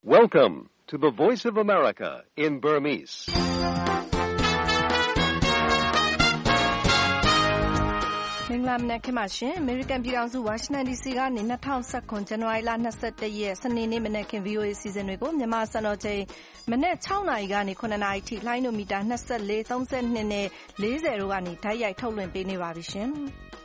Welcome to the Voice of America in Burmese. ။မင်္ဂလာမနက်ခင်းပါရှင်။ American ပြည်ထောင်စု Washington DC ကနေ2019 January 21ရက်စနေနေ့မနက်ခင်း VOA စီစဉ်တွေကိုမြန်မာစံတော်ချိန်မနက်6နာရီကနေ9နာရီထိလိုင်းနိုမီတာ24 32နဲ့40တို့ကနေဓာတ်ရိုက်ထုတ်လွှင့်ပေးနေပါပြီရှင်။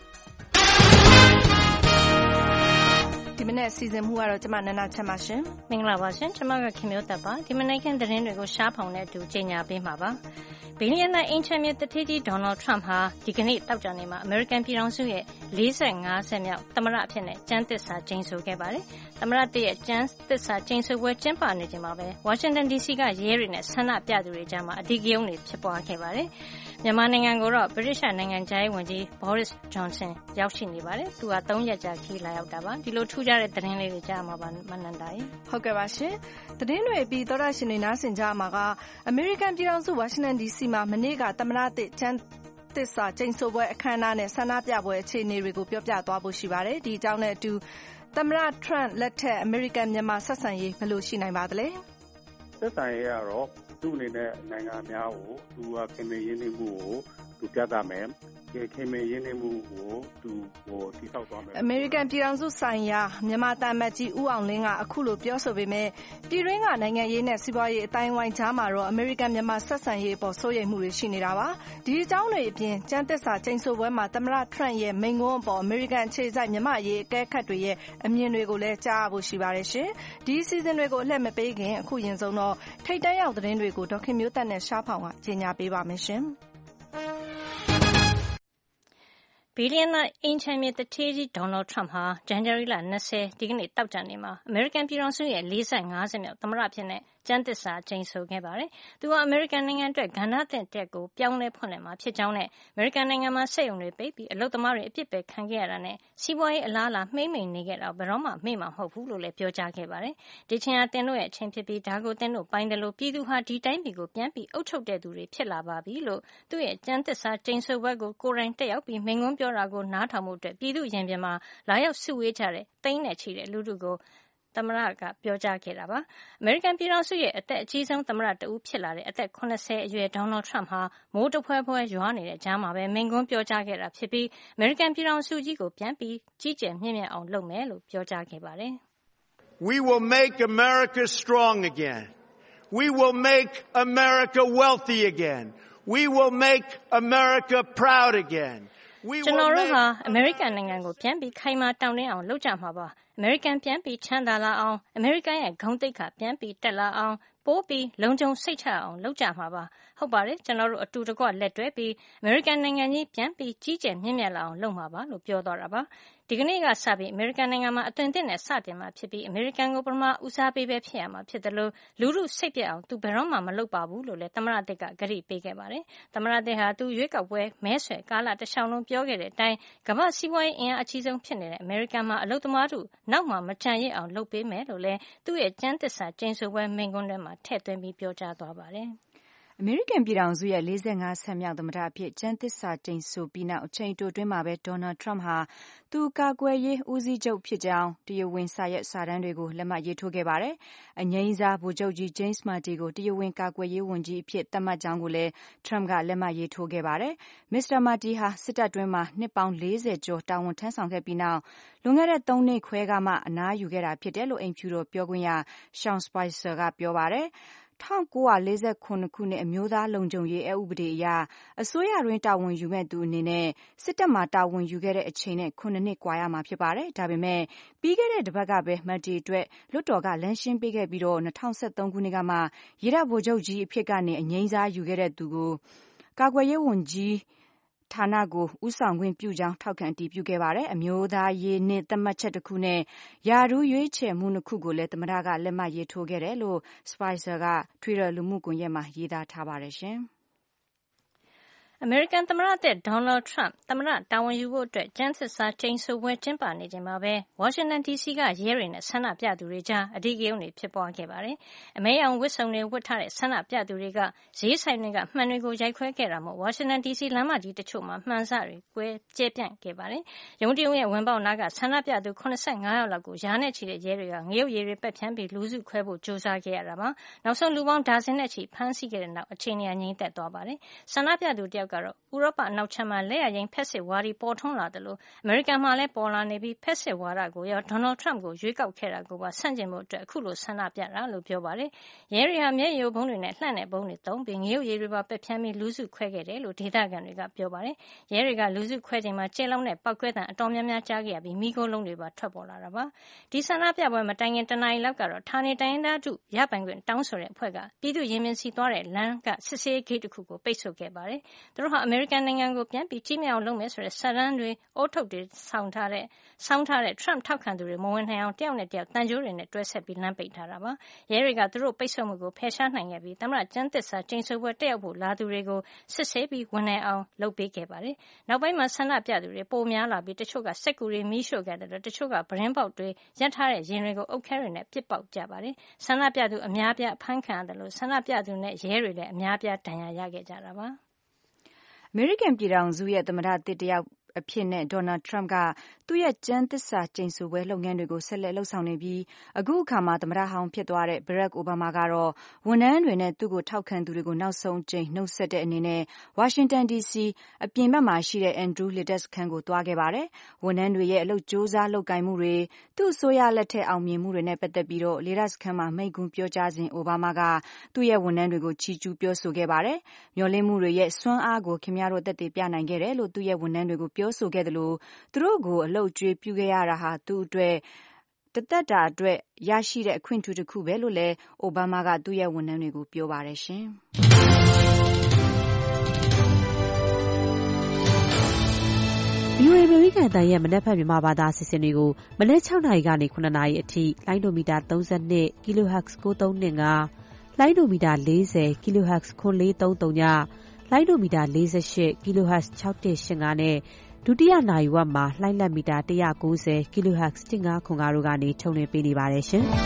ဒီမနေ့စီစဉ်မှုကတော့ကျမနန္ဒချမ်းပါရှင်။မင်္ဂလာပါရှင်။ကျမကခင်မျိုးသက်ပါ။ဒီမနေ့ကသတင်းတွေကိုရှားဖောင်နဲ့အတူကြေညာပေးမှာပါ။ဘီလီယံနာအင်ချမ်းမြေတထေးကြီးဒေါ်နယ်ထရမ့်ဟာဒီကနေ့တောက်ကြနေမှာအမေရိကန်ပြည်ထောင်စုရဲ့45ဆက်မြောက်သမ္မတအဖြစ်နဲ့ကျမ်းသစ္စာကျိန်ဆိုခဲ့ပါတယ်။သမ္မတတရဲ့ကျမ်းသစ္စာကျိန်ဆိုပွဲကျင်းပနေချိန်မှာပဲဝါရှင်တန် DC ကရဲတွေနဲ့ဆန္ဒပြသူတွေကြားမှာအဓိကရုဏ်းတွေဖြစ်ပွားခဲ့ပါတယ်။မြန်မာနိုင်ငံကိုတော့ဗြိတိသျှနိုင်ငံခြားရေးဝန်ကြီး Boris Johnson ရောက်ရှိနေပါတယ်။သူက3ရက်ကြာခီးလာရောက်တာပါ။ဒီလိုထူးခြားတဲ့သတင်းလေးတွေကြားမှာပါမနန္ဒာရေ။ဟုတ်ကဲ့ပါရှင်။သတင်းတွေပြီးသောတာရှင်တွေနားဆင်ကြမှာကအမေရိကန်ပြည်ထောင်စုဝါရှင်တန် DC မှာမနေ့ကသမ္မတကျမ်းသစ္စာကျိန်ဆိုပွဲအခမ်းအနားနဲ့ဆန္ဒပြပွဲအခြေအနေတွေကိုပြောပြသွားဖို့ရှိပါတယ်။ဒီအကြောင်းနဲ့အတူသမ္မတထရမ့်လက်ထက်အမေရိကန်မြန်မာဆက်ဆံရေးဘယ်လိုရှိနိုင်ပါသလဲ။ဆက်ဆံရေးကတော့သူ့အနေနဲ့နိုင်ငံများကိုသူကခင်မင်းရင်းနှီးမှုကိုသူပြသမယ်။ခင်မင်းရင်းနှီးမှုကိုသူတည်ဆောက်သွားမယ်။အမေရိကန်ပြည်ထောင်စုဆိုင်ရာမြန်မာသံအမတ်ကြီးဦးအောင်လင်းကအခုလိုပြောဆိုပေမဲ့ပြည်တွင်းကနိုင်ငံရေးနဲ့စီးပွားရေးအတိုင်းအဝိုင်းကြားမှာတော့အမေရိကန်မြန်မာဆက်ဆံရေးအပေါ်စိုးရိမ်မှုတွေရှိနေတာပါ။ဒီအကြောင်းတွေအပြင်ကျမ်းသစ္စာကျိန်ဆိုပွဲမှာသမ္မတထရမ့်ရဲ့မိန့်ခွန်းအပေါ်အမေရိကန်အခြေစိုက်မြန်မာရေးအကဲခတ်တွေရဲ့အမြင်တွေကိုလည်းကြားရဖို့ရှိပါတယ်ရှင်။ဒီအစီအစဉ်တွေကိုအလှည့်မပေးခင်အခုရင်ဆုံးတော့ထိပ်တန်းရောက်သတင်းတွေကိုဒေါခင်မျိုးသက်နဲ့ရှားဖောင်ကကြေညာပေးပါမယ်ရှင်။ဘီလီယံနာအင်ချမ်းမြေတထေးကြီးဒေါ်နယ်ထရမ့်ဟာဇန်နဝါရီလ20ဒီကနေ့တောက်ကြနေမှာအမေရိကန်ပြည်ထောင်စုရဲ့45ဆက်မြောက်သမ္မတအဖြစ်နဲ့ကျမ်းသစ္စာကျိန်ဆိုခဲ့ပါတယ်။သူဟာအမေရိကန်နိုင်ငံအတွက်ကဏ္ဍသစ်တက်ကိုပြောင်းလဲဖွင့်လှစ်မှာဖြစ်ကြောင်းနဲ့အမေရိကန်နိုင်ငံမှာစက်ရုံတွေပိတ်ပြီးအလုပ်သမားတွေအပြစ်ပယ်ခံခဲ့ရတာနဲ့စီးပွားရေးအလားအလာမှိမ့်မိန်နေခဲ့တာဘယ်တော့မှမေ့မှာမဟုတ်ဘူးလို့လည်းပြောကြားခဲ့ပါတယ်။ဒီချိန်ဟာတင်တို့ရဲ့အချိန်ဖြစ်ပြီးဒါကိုတင်တို့ပိုင်တယ်လို့ပြည်သူဟာဒီတိုင်းပြည်ကိုပြန်ပြီးအုပ်ချုပ်တဲ့သူတွေဖြစ်လာပါပြီလို့သူ့ရဲ့ကျမ်းသစ္စာကျိန်ဆိုပွဲကိုကိုယ်တိုင်တက်ရောက်ပြီးမိန့်ခွန်းပြောတာကိုနားထောင်မှုအတွက်ပြည်သူရင်ပြင်မှာလာရောက်စုဝေးကြတဲ့သိန်းနဲ့ချီတဲ့လူထုကိုသမ္မတကပြောကြားခဲ့တာပါ။အမေရိကန်ပြည်ထောင်စုရဲ့အသက်အကြီးဆုံးသမ္မတတဦးဖြစ်လာတဲ့အသက်80အရွယ်ဒေါ်နယ်ထရမ့်ဟာမိုးတဖွဲဖွဲရွာနေတဲ့ကြားမှာပဲမိန့်ခွန်းပြောကြားခဲ့တာဖြစ်ပြီးအမေရိကန်ပြည်ထောင်စုကြီးကိုပြန်ပြီးကြီးကျယ်မြင့်မြတ်အောင်လုပ်မယ်လို့ပြောကြားခဲ့ပါတယ်။ We will make America strong again. We will make America wealthy again. We will make America proud again. ကျွန်တော်တို့ဟာအမေရိကန်နိုင်ငံကိုပြန်ပြီးခိုင်မာတောင့်တင်းအောင်လုပ်ကြမှာပါအမေရိကန်ပြန်ပြီးချမ်းသာလာအောင်အမေရိကန်ရဲ့ဂုဏ်သိက္ခာပြန်ပြီးတက်လာအောင်ပိုးပြီးလုံခြုံစိတ်ချအောင်လုပ်ကြမှာပါဟုတ်ပါတယ်ကျွန်တော်တို့အတူတကွလက်တွဲပြီးအမေရိကန်နိုင်ငံကြီးပြန်ပြီးကြီးကျယ်မြင့်မြတ်လာအောင်လုပ်မှာပါလို့ပြောသွားတာပါဒီကနေ့ကစပြီးအမေရိကန်နိုင်ငံမှာအသွင်သစ်နဲ့စတင်မှာဖြစ်ပြီးအမေရိကန်ကိုပထမဦးစားပေးပဲဖြစ်ရမှာဖြစ်တယ်လို့လူထုစိတ်ပြတ်အောင်သူဘယ်တော့မှမလုပ်ပါဘူးလို့လည်းသမ္မတသစ်ကဂရုပေးခဲ့ပါတယ်သမ္မတသစ်ဟာသူရွေးကောက်ပွဲမဲဆွယ်ကာလတလျှောက်လုံးပြောခဲ့တဲ့အတိုင်းကမ္ဘာစီးပွားရေးအင်အားအကြီးဆုံးဖြစ်နေတဲ့အမေရိကန်မှာအလုပ်သမားတို့နောက်မှမချန်ရစ်အောင်လုပ်ပေးမယ်လို့လည်းသူ့ရဲ့ကျမ်းသစ္စာကျိန်ဆိုပွဲမိန့်ခွန်းထဲမှာထည့်သွင်းပြီးပြောကြားသွားပါတယ်။အမေရိကန်ပြည်ထောင်စုရဲ့45ဆက်မြောက်သမ္မတအဖြစ်ကျမ်းသစ္စာကျိန်ဆိုပြီးနောက်အချိန်တိုတွင်းမှာပဲဒေါ်နယ်ထရမ့်ဟာသူကာကွယ်ရေးဦးစီးချုပ်ဖြစ်ကြောင်းတရားဝင်စာရွက်စာတမ်းတွေကိုလက်မှတ်ရေးထိုးခဲ့ပါတယ်။အငြိမ်းစားဗိုလ်ချုပ်ကြီး James Mattis ကိုတရားဝင်ကာကွယ်ရေးဝန်ကြီးအဖြစ်သတ်မှတ်ကြောင်းကိုလည်းထရမ့်ကလက်မှတ်ရေးထိုးခဲ့ပါတယ်။ Mr. Mattis ဟာစစ်တပ်တွင်းမှာနှစ်ပေါင်း40ကျော်တာဝန်ထမ်းဆောင်ခဲ့ပြီးနောက်လွန်ခဲ့တဲ့3နှစ်ခွဲကမှအနားယူခဲ့တာဖြစ်တယ်လို့အိမ်ဖြူတော်ပြောခွင့်ရ Sean Spicer ကပြောပါတယ်။1949ခုနှစ်အမျိုးသားလုံခြုံရေးအက်ဥပဒေအရအစိုးရတွင်တာဝန်ယူမဲ့သူအနေနဲ့စစ်တပ်မှာတာဝန်ယူခဲ့တဲ့အချိန်နဲ့9နှစ်ကွာရမှာဖြစ်ပါတယ်။ဒါပေမဲ့ပြီးခဲ့တဲ့တစ်ပတ်ကပဲမတ်တီအတွက်လွှတ်တော်ကလမ်းရှင်းပေးခဲ့ပြီးတော့2013ခုနှစ်ကမှရေတပ်ဗိုလ်ချုပ်ကြီးအဖြစ်ကနေအငြိမ်းစားယူခဲ့တဲ့သူကိုကာကွယ်ရေးဝန်ကြီးဌာနကိုဦးဆောင်ခွင့်ပြုကြောင်းထောက်ခံတည်ပြုခဲ့ပါတယ်။အမျိုးသားရေးနှစ်သတ်မှတ်ချက်တစ်ခုနဲ့ယာဒူးရွေးချယ်မှုနှစ်ခုကိုလည်းသမ္မတကလက်မှတ်ရေးထိုးခဲ့တယ်လို့ Spicer က Twitter လူမှုကွန်ရက်မှာရေးသားထားပါတယ်ရှင်။အမေရိကန်သမ္မတသစ် Donald Trump သမ္မတတာဝန်ယူဖို့ကျမ်းသစ္စာကျိန်ဆိုပွဲကျင်းပနေချိန်မှာပဲဝါရှင်တန်ဒီစီကရဲတွေနဲ့ဆန္ဒပြသူတွေကြားအဓိကရုဏ်းတွေဖြစ်ပွားခဲ့ပါတယ်။အမဲရောင်ဝတ်စုံတွေဝတ်ထားတဲ့ဆန္ဒပြသူတွေကဈေးဆိုင်တွေကမှန်တွေကိုရိုက်ခွဲခဲ့တာမို့ဝါရှင်တန်ဒီစီလမ်းမကြီးတချို့မှာမှန်စတွေကွဲကျဲပြန့်ခဲ့ပါတယ်။ရုံးတရုံရဲ့ဝင်ပေါက်နားကဆန္ဒပြသူ85ယောက်လောက်ကိုရာနဲ့ချီတဲ့ရဲတွေကငရုတ်ရည်တွေပက်ဖြန်းပြီးလူစုခွဲဖို့ကြိုးစားခဲ့ရတာပါ။နောက်ဆုံးလူပေါင်းဒါဇင်နဲ့ချီဖမ်းဆီးခဲ့တဲ့နောက်အခြေအနေငြိမ်သက်သွားပါတယ်။ဆန္ဒပြသူတယောက်ကတော့ဥရောပနောက်ခြမ်းမှာလက်ရရင်ဖက်စစ်ဝါဒီပေါ်ထွန်းလာတယ်လို့အမေရိကန်မှာလည်းပေါ်လာနေပြီးဖက်စစ်ဝါဒကိုရောဒေါ်နယ်ထရမ့်ကိုရွေးကောက်ခဲ့တာကိုပါဆန့်ကျင်ဖို့အခုလိုဆန္ဒပြတာလို့ပြောပါတယ်။ရဲတွေဟာမျက်ရည်ဘုံတွေနဲ့လှန့်တဲ့ဘုံတွေသုံးပြီးငရုတ်ရည်တွေပါပက်ဖြန်းပြီးလူစုခွဲခဲ့တယ်လို့ဒေသခံတွေကပြောပါတယ်။ရဲတွေကလူစုခွဲချိန်မှာကျဲလောင်းတဲ့ပောက်ကွဲတံအတော်များများကြားခဲ့ရပြီးမီးခိုးလုံးတွေပါထွက်ပေါ်လာတာပါ။ဒီဆန္ဒပြပွဲမတိုင်ခင်တနာရီလောက်ကတော့ဌာနေတိုင်းရင်းသားထုရပိုင်ခွင့်တောင်းဆိုတဲ့အဖွဲ့ကပြည်သူရင်မြင်စီသွားတဲ့လမ်းကစစ်ဆေးဂိတ်တစ်ခုကိုပိတ်ဆို့ခဲ့ပါတယ်။သူတို့ဟာအမေရိကန်နိုင်ငံကိုပြန်ပြီးကြီးမြတ်အောင်လုပ်မယ်ဆိုတဲ့စာတမ်းတွေအိုးထုတ်တွေဆောင်းထားတဲ့ Trump ထောက်ခံသူတွေမဝင်နိုင်အောင်တယောက်နဲ့တယောက်တန်ကြိုးတွေနဲ့တွဲဆက်ပြီးလမ်းပိတ်ထားတာပါ။ရဲတွေကသူတို့ပိတ်ဆို့မှုကိုဖယ်ရှားနိုင်ခဲ့ပြီးသမ္မတကျမ်းသစ္စာကျိန်ဆိုပွဲတက်ရောက်ဖို့လာသူတွေကိုစစ်ဆေးပြီးဝင်နိုင်အောင်လုပ်ပေးခဲ့ပါတယ်။နောက်ပိုင်းမှာဆန္ဒပြသူတွေပိုများလာပြီးတချို့ကစက်ကူတွေမီးရှို့ခဲ့တယ်လို့တချို့ကဗရင်းပေါက်တွေရပ်ထားတဲ့ရင်တွေကိုအုတ်ခဲတွေနဲ့ပစ်ပေါက်ကြပါတယ်။ဆန္ဒပြသူအများပြားဖမ်းခံရတယ်လို့ဆန္ဒပြသူနဲ့ရဲတွေလည်းအများပြားဒဏ်ရာရခဲ့ကြတာပါ။အမေရိကန်ပြည်ထောင်စုရဲ့သမ္မတသစ်တယောက်အဖြစ်နဲ့ဒေါ်နယ်ထရမ့်ကသူ့ရဲ့ကျမ်းသစ္စာကျိန်ဆိုပွဲလုပ်ငန်းတွေကိုဆက်လက်လုပ်ဆောင်နေပြီးအခုအခါမှာသမ္မတဟောင်းဖြစ်သွားတဲ့ Barack Obama ကတော့ဝန်ထမ်းတွေနဲ့သူ့ကိုထောက်ခံသူတွေကိုနောက်ဆုံးကြိမ်နှုတ်ဆက်တဲ့အနေနဲ့ဝါရှင်တန် DC အပြင်ဘက်မှာရှိတဲ့ Andrew လေတပ်စခန်းကိုသွားခဲ့ပါတယ်။ဝန်ထမ်းတွေရဲ့အလုပ်ကြိုးစားလုပ်ကိုင်မှုတွေသူ့အစိုးရလက်ထက်အောင်မြင်မှုတွေနဲ့ပတ်သက်ပြီးလေတပ်စခန်းမှာမိန့်ခွန်းပြောကြားစဉ် Obama ကသူ့ရဲ့ဝန်ထမ်းတွေကိုချီးကျူးပြောဆိုခဲ့ပါတယ်။မျှော်လင့်မှုတွေရဲ့စွမ်းအားကိုခင်ဗျားတို့သက်သေပြနိုင်ခဲ့တယ်လို့သူ့ရဲ့ဝန်ထမ်းတွေကိုပြောဆိုခဲ့တယ်လို့သူတို့ကိုအလုပ်ကျွေးပြုခဲ့ရတာဟာသူ့အတွက်တသက်တာအတွက်ရရှိတဲ့အခွင့်အရေးတစ်ခုပဲလို့လည်းအိုဘားမားကသူ့ရဲ့ဝန်ထမ်းတွေကိုပြောပါတယ်ရှင်။ VOA အမေရိကန်အသံရဲ့မနက်ဖြန်မြန်မာဘာသာအစီအစဉ်တွေကိုမနက်6နာရီကနေ9နာရီအထိလိုင်းဒိုမီတာ32 kHz 9325လိုင်းဒိုမီတာ40 kHz 9430ညလိုင်းဒိုမီတာ48 kHz 6185နဲ့ဒုတိယနာရီဝက်မှာလှိုင်းလက်မီတာ190 kHz 1505တို့ကနေထုတ်လွှင့်ပေးနေပါတယ်ရှင်။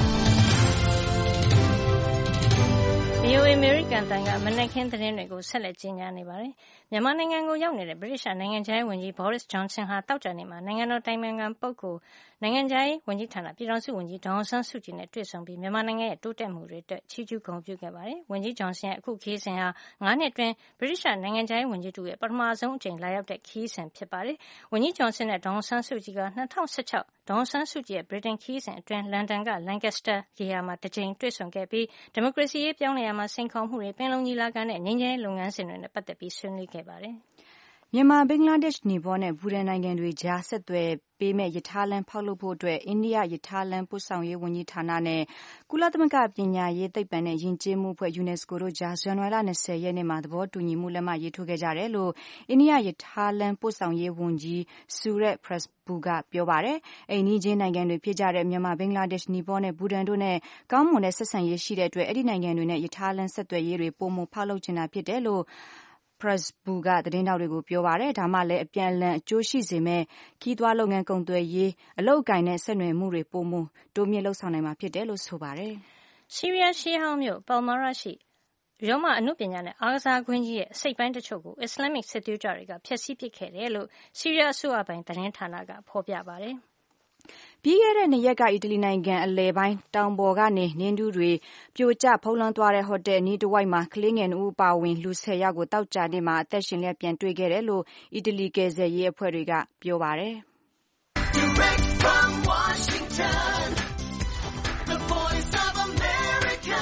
VOA အမေရိကန်တန်ကမနက်ခင်းသတင်းတွေကိုဆက်လက်ကြီးညာနေပါတယ်။မြန်မာနိုင်ငံကိုရောက်နေတဲ့ဗြိတိရှနိုင်ငံခြားရေးဝန်ကြီး Boris Johnson ဟာတောက်ကြနေ့မှာနိုင်ငံတော်တိုင်ပင်ခံပုဂ္ဂိုလ်နိုင်ငံခြားရေးဝန်ကြီးဌာနပြည်ထောင်စုဝန်ကြီးဒေါ်အောင်ဆန်းစုကြည်နဲ့တွေ့ဆုံပြီးမြန်မာနိုင်ငံရဲ့တိုးတက်မှုတွေအတွက်ချီးကျူးဂုဏ်ပြုခဲ့ပါတယ်။ဝန်ကြီး Johnson ရဲ့အခုခရီးစဉ်ဟာ9နှစ်အတွင်းဗြိတိရှနိုင်ငံခြားရေးဝန်ကြီးတို့ရဲ့ပထမဆုံးအကြိမ်လာရောက်တဲ့ခရီးစဉ်ဖြစ်ပါတယ်။ဝန်ကြီး Johnson နဲ့ဒေါ်အောင်ဆန်းစုကြည်က2016ဒေါ်အောင်ဆန်းစုကြည်ရဲ့ဗြိတိန်ခရီးစဉ်အတွင်းလန်ဒန်က Lancaster ဂေဟာမှာတစ်ကြိမ်တွေ့ဆုံခဲ့ပြီးဒီမိုကရေစီရေးပြောင်းလဲရာမှာစိန်ခေါ်မှုတွေပင်လုံညီလာခံနဲ့ငြိမ်းချမ်းရေးလုပ်ငန်းစဉ်တွေနဲ့ပတ်သက်ပြီးဆွေးနွေးခဲ့ပါတယ်။မြန်မာဘင်္ဂလားဒေ့ရှ်နီပေါနဲ့ဘူတန်နိုင်ငံတွေကြားဆက်သွယ်ပေးမဲ့ရထားလမ်းဖောက်လုပ်ဖို့အတွက်အိန္ဒိယရထားလမ်းပို့ဆောင်ရေးဝန်ကြီးဌာနနဲ့ကုလသမဂ္ဂပညာရေးသိပ္ပံနဲ့ယဉ်ကျေးမှုအဖွဲ့ UNESCO တို့ကြားဇန်နဝါရီလ20ရက်နေ့မှာသဘောတူညီမှုလက်မှတ်ရေးထိုးခဲ့ကြတယ်လို့အိန္ဒိယရထားလမ်းပို့ဆောင်ရေးဝန်ကြီး Suret Prabhu ကပြောပါတယ်။အိမ်နီးချင်းနိုင်ငံတွေဖြစ်ကြတဲ့မြန်မာဘင်္ဂလားဒေ့ရှ်နီပေါနဲ့ဘူတန်တို့နဲ့ကောင်းမွန်တဲ့ဆက်ဆံရေးရှိတဲ့အတွက်အဲ့ဒီနိုင်ငံတွေနဲ့ရထားလမ်းဆက်သွယ်ရေးတွေပိုမိုဖောက်လုပ်ချင်တာဖြစ်တယ်လို့Prabhu ကသတင်းထောက်တွေကိုပြောပါတယ်။ဒါမှလည်းအပြန်အလှန်အကျိုးရှိစေမဲ့ခီးသွွားလုပ်ငန်းကုန်သွယ်ရေးအလုပ်အကိုင်နဲ့ဆက်နွယ်မှုတွေပိုမိုတိုးမြင့်လှုပ်ဆောင်နိုင်မှာဖြစ်တယ်လို့ဆိုပါတယ်။ဆီးရီးယားရှေးဟောင်းမြို့ Palmyra ရှိရောမအနုပညာနဲ့အားကစားကွင်းကြီးရဲ့အစိတ်ပိုင်းတချို့ကိုအစ္စလာမစ်စစ်သွေးကြွတွေကဖျက်ဆီးပစ်ခဲ့တယ်လို့ဆီးရီးယားအစိုးရပိုင်သတင်းဌာနကဖော်ပြပါတယ်။ပြီးခဲ့တဲ့2ရက်ကအီတလီနိုင်ငံအလယ်ပိုင်းတောင်ပေါ်ကနေနင်းတူးတွေပြိုကျဖုံးလွှမ်းသွားတဲ့ဟိုတယ်နီးတစ်ဝိုက်မှာကလေးငယ်2ဦးပါဝင်လူ10ယောက်ကိုတောက်ကြနေ့မှာအသက်ရှင်လျက်ပြန်တွေ့ခဲ့တယ်လို့အီတလီကယ်ဆယ်ရေးအဖွဲ့တွေကပြောပါတယ်။ Direct from Washington, the voice of America,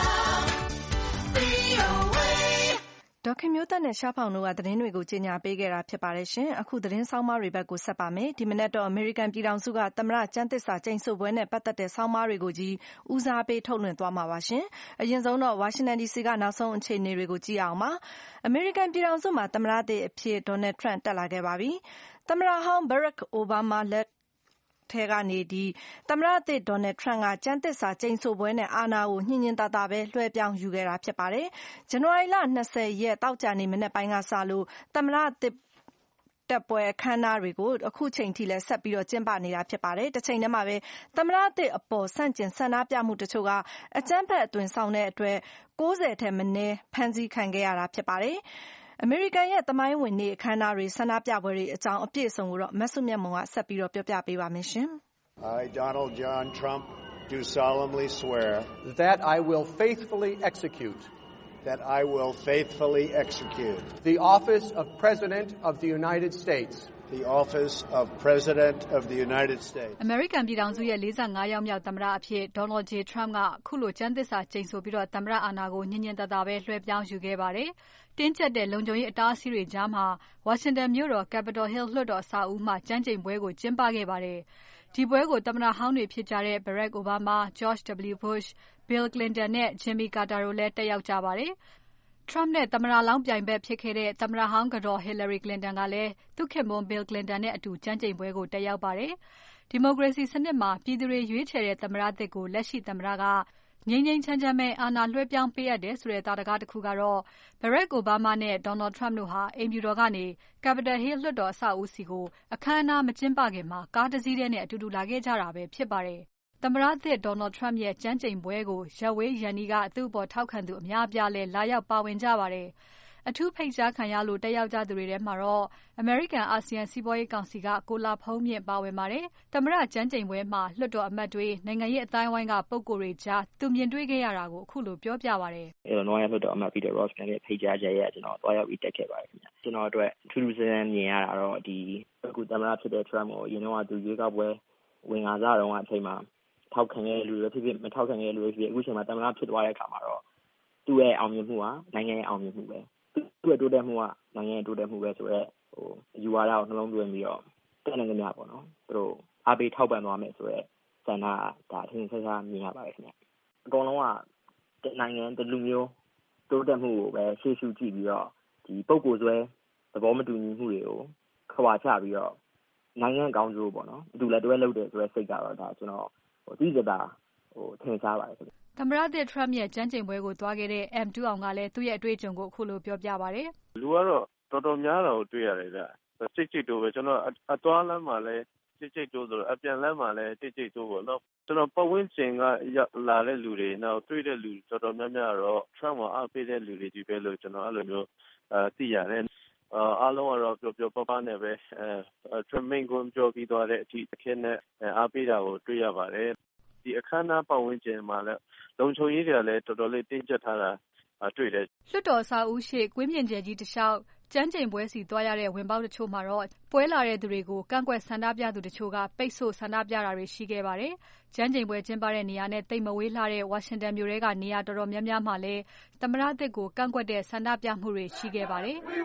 VOA ဒေါခင်မျိုးသက်နဲ့ရှားဖောင်တို့ကသတင်းတွေကိုကြီးညာပေးခဲ့တာဖြစ်ပါတယ်ရှင်။အခုသတင်းဆောင်းပါးတွေဘက်ကိုဆက်ပါမယ်။ဒီမနက်တော့အမေရိကန်ပြည်ထောင်စုကသမ္မတကျမ်းသစ္စာကျိန်ဆိုပွဲနဲ့ပတ်သက်တဲ့ဆောင်းပါးတွေကိုကြီးဦးစားပေးထုတ်လွှင့်သွားမှာပါရှင်။အရင်ဆုံးတော့ဝါရှင်တန် DC ကနောက်ဆုံးအခြေအနေတွေကိုကြည့်အောင်ပါ။အမေရိကန်ပြည်ထောင်စုမှာသမ္မတသစ်အဖြစ်ဒေါ်နယ်ထရန့်တက်လာခဲ့ပါပြီ။သမ္မတဟောင်း Barack Obama လက်ထထဲကနေသမ္မတသစ် Donald Trump ကကျမ်းသစ္စာကျိန်ဆိုပွဲနဲ့အာဏာကိုညှင်ညင်သာသာပဲလွှဲပြောင်းယူခဲ့တာဖြစ်ပါတယ်။ ဇန်နဝါရီလ 20 ရက်သောကြာနေ့မနက်ပိုင်းကစလို့သမ္မတသစ်တက်ပွဲအခမ်းအနားတွေကိုအခုချိန်ထိလည်းဆက်ပြီးကျင်းပနေတာဖြစ်ပါတယ်။တချိန်တည်းမှာပဲသမ္မတသစ်အပေါ်ဆန့်ကျင်ဆန္ဒပြမှုတချို့ကအကြမ်းဖက်အသွင်ဆောင်တဲ့အတွက်90ထက်မနည်းဖမ်းဆီးခံခဲ့ရတာဖြစ်ပါတယ်။အမေရိကန်ရဲ့သမိုင်းဝင်နေ့အခမ်းအနားတွေဆန္ဒပြပွဲတွေအကြောင်းအပြည့်အစုံကိုတော့မဆုမြတ်မွန်ကဆက်ပြီးပြောပြပေးပါမယ်ရှင်။ I, Donald John Trump, do solemnly swear that I will faithfully execute the office of President of the United States. The office of President of the United States. အမေရိကန်ပြည်ထောင်စုရဲ့45ရောက်မြောက်သမ္မတအဖြစ် Donald J. Trump ကအခုလိုကျမ်းသစ္စာကျိန်ဆိုပြီးသမ္မတအာဏာကိုညင်ညင်သာသာပဲလွှဲပြောင်းယူခဲ့ပါတယ်။တင်းကျပ်တဲ့လုံခြုံရေးအတားအဆီးတွေကြားမှာဝါရှင်တန်မြို့တော် Capitol Hill လွှတ်တော်အဆောက်အဦးမှာကျမ်းကျိန်ပွဲကိုကျင်းပခဲ့ပါတယ်။ဒီပွဲကိုသမ္မတဟောင်းတွေဖြစ်ကြတဲ့ Barack Obama, George W. Bush, Bill Clinton နဲ့ Jimmy Carter တို့လည်းတက်ရောက်ကြပါတယ်။ Trump နဲ့သမ္မတလောင်းပြိုင်ဘက်ဖြစ်ခဲ့တဲ့သမ္မတဟောင်းကတော် Hillary Clinton ကလည်းသူ့ခင်ပွန်း Bill Clinton နဲ့အတူကျမ်းကျိန်ပွဲကိုတက်ရောက်ပါတယ်။ဒီမိုကရေစီစနစ်မှာပြည်သူတွေရွေးချယ်တဲ့သမ္မတသစ်ကိုလက်ရှိသမ္မတကငြိမ်းငြိမ်းချမ်းချမ်းပဲအာဏာလွှဲပြောင်းပေးအပ်တယ်ဆိုတဲ့သာဓကတစ်ခုကတော့ Barack Obama နဲ့ Donald Trump တို့ဟာအိမ်ဖြူတော်ကနေ Capitol Hill လွှတ်တော်အဆောက်အဦးဆီကိုအခမ်းအနားမကျင်းပခင်မှာကားတစ်စီးထဲနဲ့အတူတူလာခဲ့ကြတာပဲဖြစ်ပါတယ်။သမ္မတသစ် Donald Trump ရဲ့ကျမ်းကျိန်ပွဲကိုရပ်ဝေးရန်နီးကသူ့အပေါ်ထောက်ခံသူအများအပြားလည်းလာရောက်ပါဝင်ကြပါတယ်။အထူးဖိတ်ကြားခံရလို့တက်ရောက်ကြသူတွေထဲမှာတော့ American ASEAN စီးပွားရေးကောင်စီကကိုလာဖုံးမြင့်ပါဝင်ပါတယ်။သမ္မတကျမ်းကျိန်ပွဲမှာလွှတ်တော်အမတ်တွေနိုင်ငံရေးအသိုင်းအဝိုင်းကပုဂ္ဂိုလ်တွေကြားသူမြင်တွေ့ခဲ့ရတာကိုအခုလိုပြောပြပါတယ်။ Illinois လွှတ်တော်အမတ် Peter Ross နဲ့ဖိတ်ကြားချက်ရဲ့ကျွန်တော်တွားရောက်ပြီးတက်ခဲ့ပါတယ်ခင်ဗျ။ကျွန်တော်အတွက်ထူးထူးဆန်းဆန်းမြင်ရတာတော့ဒီအခုသမ္မတဖြစ်တဲ့ Trump ကိုအရင်တော့သူရွေးကောက်ပွဲဝင်လာကြတော့အချိန်မှာထောက်ခံတဲ့လူတွေဖြစ်ဖြစ်မထောက်ခံတဲ့လူတွေဖြစ်ဖြစ်အခုချိန်မှာသမ္မတဖြစ်သွားတဲ့အခါမှာတော့သူ့ရဲ့အောင်မြင်မှုဟာနိုင်ငံရဲ့အောင်မြင်မှုပဲသူ့ရဲ့တိုးတက်မှုကနိုင်ငံရဲ့တိုးတက်မှုပဲဆိုတော့ယူဝါဒကိုနှလုံးသွင်းပြီးတော့တက်နေကြမှာပေါ့နော်သူတို့အားပေးထောက်ပံ့သွားမယ်ဆိုတော့ဆန္ဒဒါအထင်ရှားမြင်ရပါတယ်ခင်ဗျအကုန်လုံးကနိုင်ငံတလူမျိုးတိုးတက်မှုကိုပဲရှေ့ရှုကြည့်ပြီးတော့ဒီပုံကိုယ်ဆွဲသဘောမတူညီမှုတွေကိုခွာချပြီးတော့နိုင်ငံကောင်းကျိုးပေါ့နော်အတူလက်တွဲလုပ်တယ်ဆိုတဲ့စိတ်ကတော့ဒါကျွန်တော်ဒီစတာထင်ရှားပါတယ်သမ္မတသစ် Trump ရဲ့ကျမ်းကျိန်ပွဲကိုသွားခဲ့တဲ့ M2 အောင်ကလည်းသူ့ရဲ့အတွေ့အကြုံကိုအခုလိုပြောပြပါတယ်။လူကတော့တော်တော်များတာကိုတွေ့ရတယ်ဗျ။စိတ်တိုးပဲကျွန်တော်အသွားလမ်းမှာလည်းစိတ်တိုးဆိုတော့အပြန်လမ်းမှာလည်းစိတ်တိုးပေါ့နော်။ကျွန်တော်ပတ်ဝန်းကျင်ကလာတဲ့လူတွေနောက်တွေ့တဲ့လူတော်တော်များများတော့ Trump ကိုအားပေးတဲ့လူတွေကြီးပဲလို့ကျွန်တော်အဲ့လိုမျိုးသိရတယ်။အားလုံးကတော့ပျော်ပပနဲ့ပဲTrump မိန့်ခွန်းပြောပြီးသွားတဲ့အထိအခက်နဲ့အားပေးတာကိုတွေ့ရပါတယ်။ဒီအခမ်းအနားပတ်ဝန်းကျင်မှာလည်းလုံခြုံရေးတွေကလည်းတော်တော်လေးတင်းကျပ်ထားတာတွေ့တယ်။လွှတ်တော်အဆောက်အဦးရှိကွင်းပြင်ကျယ်ကြီးတစ်လျှောက်ကျမ်းကျိန်ပွဲစီသွားရတဲ့ဝင်ပေါက်တချို့မှာတော့ပွဲလာတဲ့သူတွေကိုကန့်ကွက်ဆန္ဒပြသူတချို့ကပိတ်ဆို့ဆန္ဒပြတာတွေရှိခဲ့ပါတယ်။ကျမ်းကျိန်ပွဲကျင်းပတဲ့နေရာနဲ့တိတ်မဝေးလှတဲ့ဝါရှင်တန်မြို့ထဲကနေရာတော်တော်များများမှာလည်းသမ္မတသစ်ကိုကန့်ကွက်တဲ့ဆန္ဒပြမှုတွေရှိခဲ့ပါတယ်။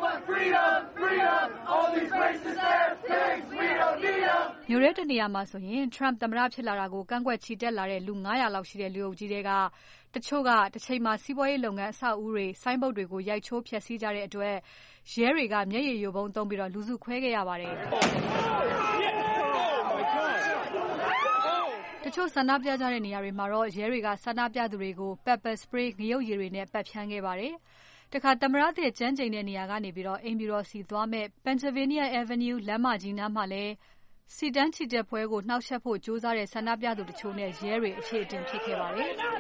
မြို့ရဲတနေရာမှာဆိုရင် Trump သမ္မတဖြစ်လာတာကိုကန့်ကွက်ချီတက်လာတဲ့လူ900လောက်ရှိတဲ့လူအုပ်ကြီးတွေကတချို့ကတစ်ချိန်မှာစီးပွားရေးလုပ်ငန်းအဆောက်အဦးတွေဆိုင်းဘုတ်တွေကိုရိုက်ချိုးဖျက်ဆီးကြတဲ့အတွက်ရဲတွေကမျက်ရည်ယိုဗုံးသုံးပြီးလူစုခွဲခဲ့ရပါတယ်။တချို့ဆန္ဒပြကြတဲ့နေရာတွေမှာတော့ရဲတွေကဆန္ဒပြသူတွေကို pepper spray ငရုတ်ရည်တွေနဲ့ပတ်ဖြန်းခဲ့ပါတယ်။တခါသမ္မတသစ်ကျမ်းကျိန်တဲ့နေရာကနေပြီးအိမ်ဖြူတော်စီသွားမဲ့ Pennsylvania Avenue လမ်းမကြီးနားမှာလည်းစီတန်းချီတက်ပွဲကိုနှောက်ယှက်ဖို့ကြိုးစားတဲ့ဆန္ဒပြသူတချို့နဲ့ရဲတွေအခြေအတင်ဖြစ်ခဲ့ပါတယ်။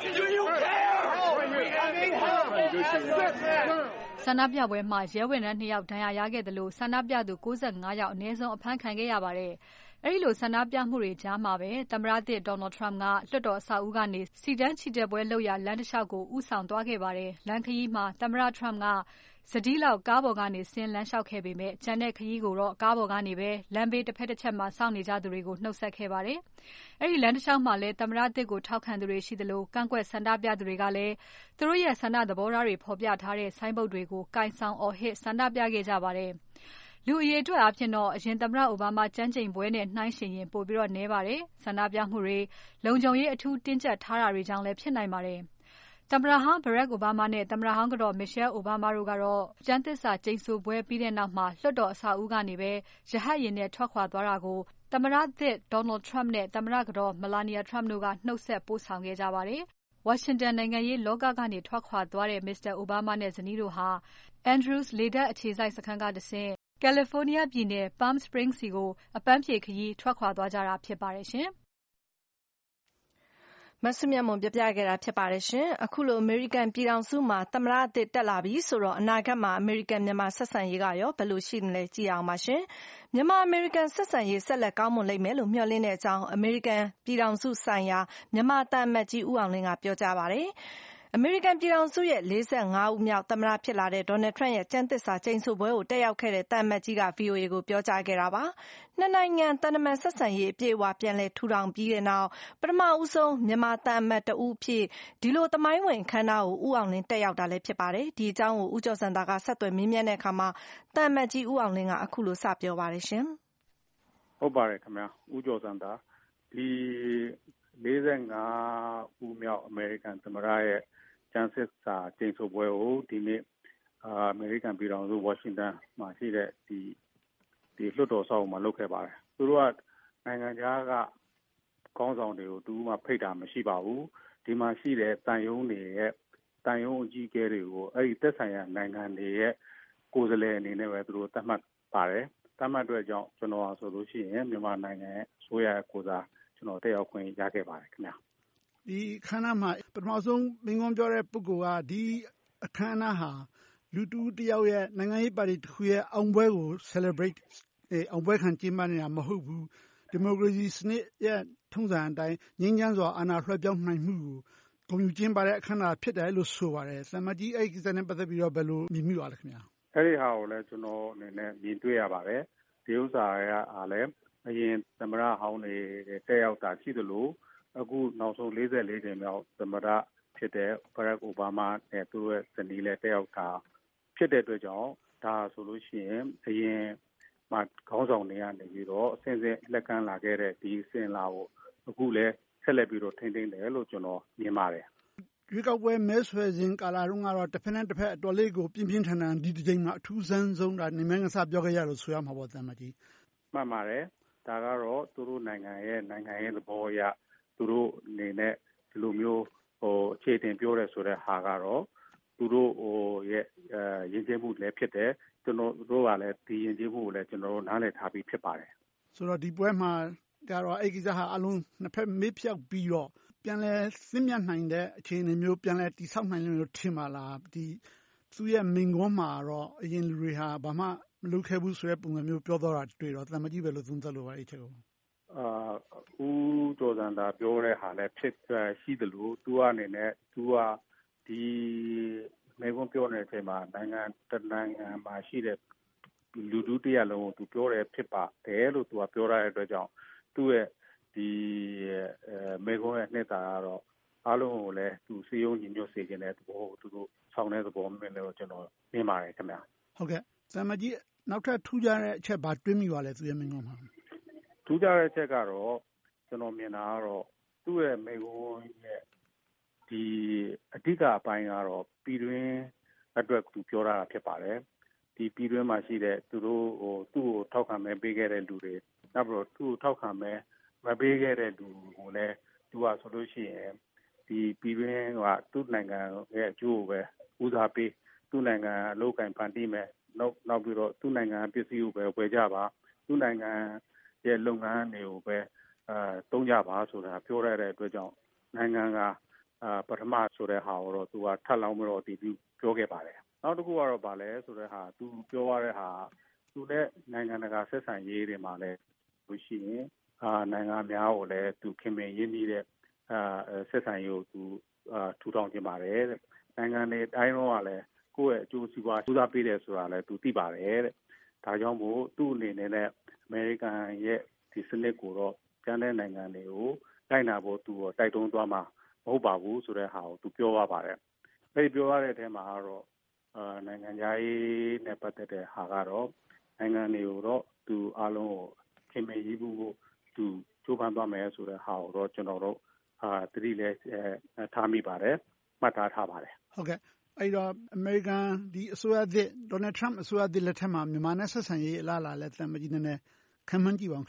ဆန္ဒပြပွဲမှာရဲဝန်ထမ်း2ယောက်ဒဏ်ရာရခဲ့တယ်လို့ဆန္ဒပြသူ65ယောက်အနည်းဆုံးအဖမ်းခံခဲ့ရပါတယ်။အဲဒီလိုဆန္ဒပြမှုတွေကြားမှာပဲသမ္မတသစ် Donald Trump ကလွှတ်တော်အဆောက်အဦးကနေစီတန်းချီတက်ပွဲလုပ်ရာလမ်းတစ်လျှောက်ကိုဦးဆောင်သွားခဲ့ပါတယ်။လမ်းခရီးမှာသမ္မတ Trump ကစတိလောက်ကားပေါ်ကနေဆင်းလမ်းလျှောက်ခဲ့ပေမဲ့ကျန်တဲ့ခရီးကိုတော့ကားပေါ်ကနေပဲလမ်းဘေးတစ်ဖက်တစ်ချက်မှာစောင့်နေကြသူတွေကိုနှုတ်ဆက်ခဲ့ပါတယ်။အဲဒီလမ်းတစ်လျှောက်မှာလည်းသမ္မတသစ်ကိုထောက်ခံသူတွေရှိသလိုကန့်ကွက်ဆန္ဒပြသူတွေကလည်းသူတို့ရဲ့ဆန္ဒသဘောထားတွေဖော်ပြထားတဲ့ဆိုင်းဘုတ်တွေကိုကင်ဆောင်အော်ဟစ်ဆန္ဒပြခဲ့ကြပါတယ်။လူအရေအတွက်အဖြစ်တော့အရင်သမ္မတအိုဘားမားကျမ်းကျိန်ပွဲနဲ့နှိုင်းယှဉ်ရင်ပိုပြီးနည်းပါတယ်။ဆန္ဒပြမှုတွေလုံခြုံရေးအထူးတင်းကျပ်ထားတာတွေကြောင့်လည်းဖြစ်နိုင်ပါတယ်။သမ္မတဟောင်း Barack Obama နဲ့သမ္မတဟောင်းကတော် Michelle Obama တို့ကတော့ကျမ်းသစ္စာကျိန်ဆိုပွဲပြီးတဲ့နောက်မှာလွှတ်တော်အဆောက်အဦးကနေပဲရဟတ်ယာဉ်နဲ့ထွက်ခွာသွားတာကိုသမ္မတသစ် Donald Trump နဲ့သမ္မတကတော် Melania Trump တို့ကနှုတ်ဆက်ပို့ဆောင်ခဲ့ကြပါတယ်။ ဝါရှင်တန်နိုင်ငံရေးလောကကနေထွက်ခွာသွားတဲ့ Mr. Obama နဲ့ဇနီးတို့ဟာ Andrews လေတပ်အခြေစိုက်စခန်းကတဆင့် California ပြည်နယ် Palm Springs ဆီကို အပန်းဖြေခရီးထွက်ခွာသွားကြတာဖြစ်ပါတယ်ရှင်။မစုမြတ်မွန်ပြောပြခဲ့တာဖြစ်ပါတယ်ရှင်။ အခုလိုအမေရိကန်ပြည်ထောင်စုမှာသမ္မတအသစ်တက်လာပြီဆိုတော့အနာဂတ်မှာအမေရိကန်မြန်မာဆက်ဆံရေးကရောဘယ်လိုရှိနေလဲကြည့်အောင်ပါရှင်။မြန်မာအမေရိကန်ဆက်ဆံရေးဆက်လက်ကောင်းမွန်လိမ့်မယ်လို့မျှော်လင့်တဲ့အကြောင်းအမေရိကန်ပြည်ထောင်စုဆိုင်ရာမြန်မာသံအမတ်ကြီးဦးအောင်လင်းကပြောကြားပါတယ်။အမေရိကန်ပြည်ထောင်စုရဲ့45ဦးမြောက်သမ္မတဖြစ်လာတဲ့ Donald Trump ရဲ့ကျမ်းသစ္စာကျိန်ဆိုပွဲကိုတက်ရောက်ခဲ့တဲ့သံအမတ်ကြီးက VOA ကိုပြောကြားခဲ့တာပါ။နှစ်နိုင်ငံသံတမန်ဆက်ဆံရေးအပြည့်အဝပြန်လည်ထူထောင်ပြီးတဲ့နောက်ပထမဦးဆုံးမြန်မာသံအမတ်တဦးအဖြစ်ဒီလိုသမိုင်းဝင်အခမ်းအနားကိုဦးအောင်လင်းတက်ရောက်တာလည်းဖြစ်ပါတယ်။ဒီအကြောင်းကိုဦးကျော်စံသာကဆက်သွယ်မေးမြန်းတဲ့အခါမှာသံအမတ်ကြီးဦးအောင်လင်းကအခုလိုစပြောပါတယ်ရှင်။ဟုတ်ပါတယ်ခင်ဗျာဦးကျော်စံသာဒီ45ဦးမြောက်အမေရိကန်သမ္မတရဲ့ကျမ်းသစ္စာကျိန်ဆိုပွဲကိုဒီနေ့အမေရိကန်ပြည်ထောင်စုဝါရှင်တန်မှာရှိတဲ့ဒီလွှတ်တော်ဆောက်မှာလုပ်ခဲ့ပါတယ်။သူတို့ကနိုင်ငံခြားကခေါင်းဆောင်တွေကိုတူမှဖိတ်တာမရှိပါဘူး။ဒီမှာရှိတဲ့တန်ယုံတွေရဲ့တန်ယုံအကြီးအကဲတွေကိုအဲ့ဒီသက်ဆိုင်ရာနိုင်ငံတွေရဲ့ကိုယ်စားလှယ်အနေနဲ့ပဲသူတို့သတ်မှတ်ပါတယ်။သတ်မှတ်အတွက်ကြောင့်ကျွန်တော်ဆိုလို့ရှိရင်မြန်မာနိုင်ငံရဲ့အစိုးရကိုယ်စားကျွန်တော်တက်ရောက်ခွင့်ရခဲ့ပါတယ်ခင်ဗျာ။ဒီအခမ်းအနားမှာပထမဆုံးမိန့်ခွန်းပြောတဲ့ပုဂ္ဂိုလ်ကဒီအခမ်းအနားဟာလူတူတယောက်ရဲ့နိုင်ငံရေးပါတီတစ်ခုရဲ့အောင်ပွဲကို celebrate အောင်ပွဲခံကျင်းပနေတာမဟုတ်ဘူးဒီမိုကရေစီစနစ်ရဲ့ထုံးစံအတိုင်းငြိမ်းချမ်းစွာအာဏာလွှဲပြောင်းနိုင်မှုကိုဂုဏ်ယူကျင်းပတဲ့အခမ်းအနားဖြစ်တယ်လို့ဆိုပါတယ်။သံအမတ်ကြီးအဲ့ဒီကိစ္စနဲ့ပတ်သက်ပြီးတော့ဘယ်လိုမြင်မိပါလဲခင်ဗျာ။အဲ့ဒီဟာကိုလည်းကျွန်တော်အနေနဲ့မြင်တွေ့ရပါတယ်။ဒီဥစ္စာကလည်းအရင်သမ္မတဟောင်းတွေတက်ရောက်တာရှိသလိုအခုနောက်ဆုံး44ကြိမ်မြောက်သမ္မတဖြစ်တဲ့ Barack Obama နဲ့သူ့ရဲ့ဇနီးလည်းတက်ရောက်တာဖြစ်တဲ့အတွက်ကြောင့်ဒါဆိုလို့ရှိရင်အရင်မှာခေါင်းဆောင်တွေကနေပြီးတော့အစဉ်စဉ်လက်ကမ်းလာခဲ့တဲ့ဒီစင်လာကိုအခုလည်းဆက်လက်ပြီးတော့ထိန်းသိမ်းတယ်လို့ကျွန်တော်မြင်ပါတယ်။ရွေးကောက်ပွဲမဲဆွယ်စဉ်ကာလတုန်းကတော့တစ်ဖက်နဲ့တစ်ဖက်အတော်လေးကိုပြင်းပြင်းထန်ထန်ဒီတစ်ချိန်မှာအထူးဆန်းဆုံးတာနေမငစားပြောခဲ့ရလို့ဆိုရမှာပေါ့သံမကြီး။မှန်ပါတယ်။ဒါကတော့သူတို့နိုင်ငံရဲ့သဘောအရသူတို့အနေနဲ့ဒီလိုမျိုးအခြေတင်ပြောရဲဆိုတဲ့ဟာကတော့သူတို့ရဲ့ယဉ်ကျေးမှုလည်းဖြစ်တယ်ကျွန်တော်တို့ကလည်းဒီယဉ်ကျေးမှုကိုလည်းကျွန်တော်တို့နားလည်ထားပြီးဖြစ်ပါတယ်ဆိုတော့ဒီပွဲမှာဒါတော့အဲ့ကိစ္စဟာအလုံးနှစ်ဖက်မေးဖြောက်ပြီးတော့ပြန်လဲသင့်မြတ်နိုင်တဲ့အခြေအနေမျိုးပြန်လဲတိဆောက်နိုင်လို့ထင်ပါလားဒီသူရဲ့မိန်ကွန်းမှာတော့အရင်လူတွေဟာဘာမှမလုပ်ခဲ့ဘူးဆိုတဲ့ပုံစံမျိုးပြောတော့တာတွေ့တော့တမကြီးပဲလို့သုံးသပ်လို့ပါအဲ့ချက်ကိုဦးကျော်စံသာပြောတဲ့ဟာလည်းဖြစ်ရှိသလိုသူအနေနဲ့သူကဒီမိန့်ခွန်းပြောနေတဲ့အချိန်မှာနိုင်ငံမှာရှိတဲ့လူထုတရပ်လုံးကိုသူပြောတယ်ဖြစ်ပါတယ်လို့သူကပြောရတဲ့အတွက်ကြောင့်သူ့ရဲ့ဒီမိန့်ခွန်းရဲ့နှစ်သာကတော့အားလုံးကိုလည်းသူစည်းရုံးညီညွတ်စေခြင်းတဲ့သဘောကိုသူတို့ဆောင်တဲ့သဘောမျိုးလို့ကျွန်တော်မြင်ပါတယ်ခင်ဗျာဟုတ်ကဲ့သံမကြီးနောက်ထပ်ထူးခြားတဲ့အချက်ဘာတွင်းမိပါလဲသူရဲ့မိန့်ခွန်းမှာထူးခြားတဲ့အချက်ကတော့ကျွန်တော်မြင်တာကတော့သူ့ရဲ့မိန့်ခွန်းရဲ့ဒီအဓိကအပိုင်းကတော့ပြည်တွင်းအတွက်သူပြောတာဖြစ်ပါတယ်ဒီပြည်တွင်းမှာရှိတဲ့သူတို့သူ့ကိုထောက်ခံမဲပေးခဲ့တဲ့လူတွေနောက်ပြီးတော့သူ့ကိုထောက်ခံမဲမပေးခဲ့တဲ့လူကိုလည်းသူကဆိုလို့ရှိရင်ဒီပြည်တွင်းကသူ့နိုင်ငံရဲ့အကျိုးကိုပဲဦးစားပေးသူ့နိုင်ငံအလုပ်ကိုင်ဖန်တီးမယ်နောက်ပြီးတော့သူ့နိုင်ငံပစ္စည်းကိုပဲဝယ်ကြပါသူ့နိုင်ငံရဲ့လုပ်ငန်းတွေကိုပဲသုံးကြပါဆိုတာပြောရတဲ့အတွက်ကြောင့်နိုင်ငံကပထမဆိုတဲ့ဟာကိုတော့သူကထပ်လောင်းပြီးတော့ဒီပြောခဲ့ပါတယ်နောက်တစ်ခုကတော့ဗာလဲဆိုတဲ့ဟာသူပြောရတဲ့ဟာသူနဲ့နိုင်ငံတကာဆက်ဆံရေးတွေမှာလည်းလို့ရှိရင်နိုင်ငံများကိုလည်းသူခင်မင်ရင်းနှီးတဲ့ဆက်ဆံရေးကိုသူထူထောင်ခြင်းပါတယ်တဲ့နိုင်ငံတွေအတိုင်းတော့ကလည်းကိုယ့်ရဲ့အကျိုးစီးပွားစူးစမ်းပေးတယ်ဆိုတာလည်းသူသိပါတယ်တဲ့ဒါကြောင့်မို့သူ့အနေနဲ့အမေရိကန်ရဲ့ဒီစနစ်ကိုတော့ကျန်တဲ့နိုင်ငံတွေကိုတိုက်နာဖို့သူတိုက်တွန်းသွားမှာမဟုတ်ပါဘူးဆိုတဲ့ဟာကိုသူပြောရပါတယ်အဲဒီပြောရတဲ့အထဲမှာကတော့နိုင်ငံခြားရေးနဲ့ပတ်သက်တဲ့ဟာကတော့နိုင်ငံတွေကိုတော့သူအားလုံးကိုခင်မင်ရေးဖို့သူကြိုးပမ်းသွားမယ်ဆိုတဲ့ဟာကိုတော့ကျွန်တော်တို့သတိလဲထားမိပါတယ်မှတ်သားထားပါတယ်ဟုတ်ကဲ့အဲ့တော့အမေရိကန်ဒီအစိုးရသစ်ဒေါ်နယ်ထရမ့်အစိုးရသစ်လက်ထက်မှာမြန်မာနဲ့ဆက်ဆံရေးအလားအလာလဲတမကြီးနည်းနည်းခန့်မှန်းကြည့်ပါဦးခင်ဗျာဘ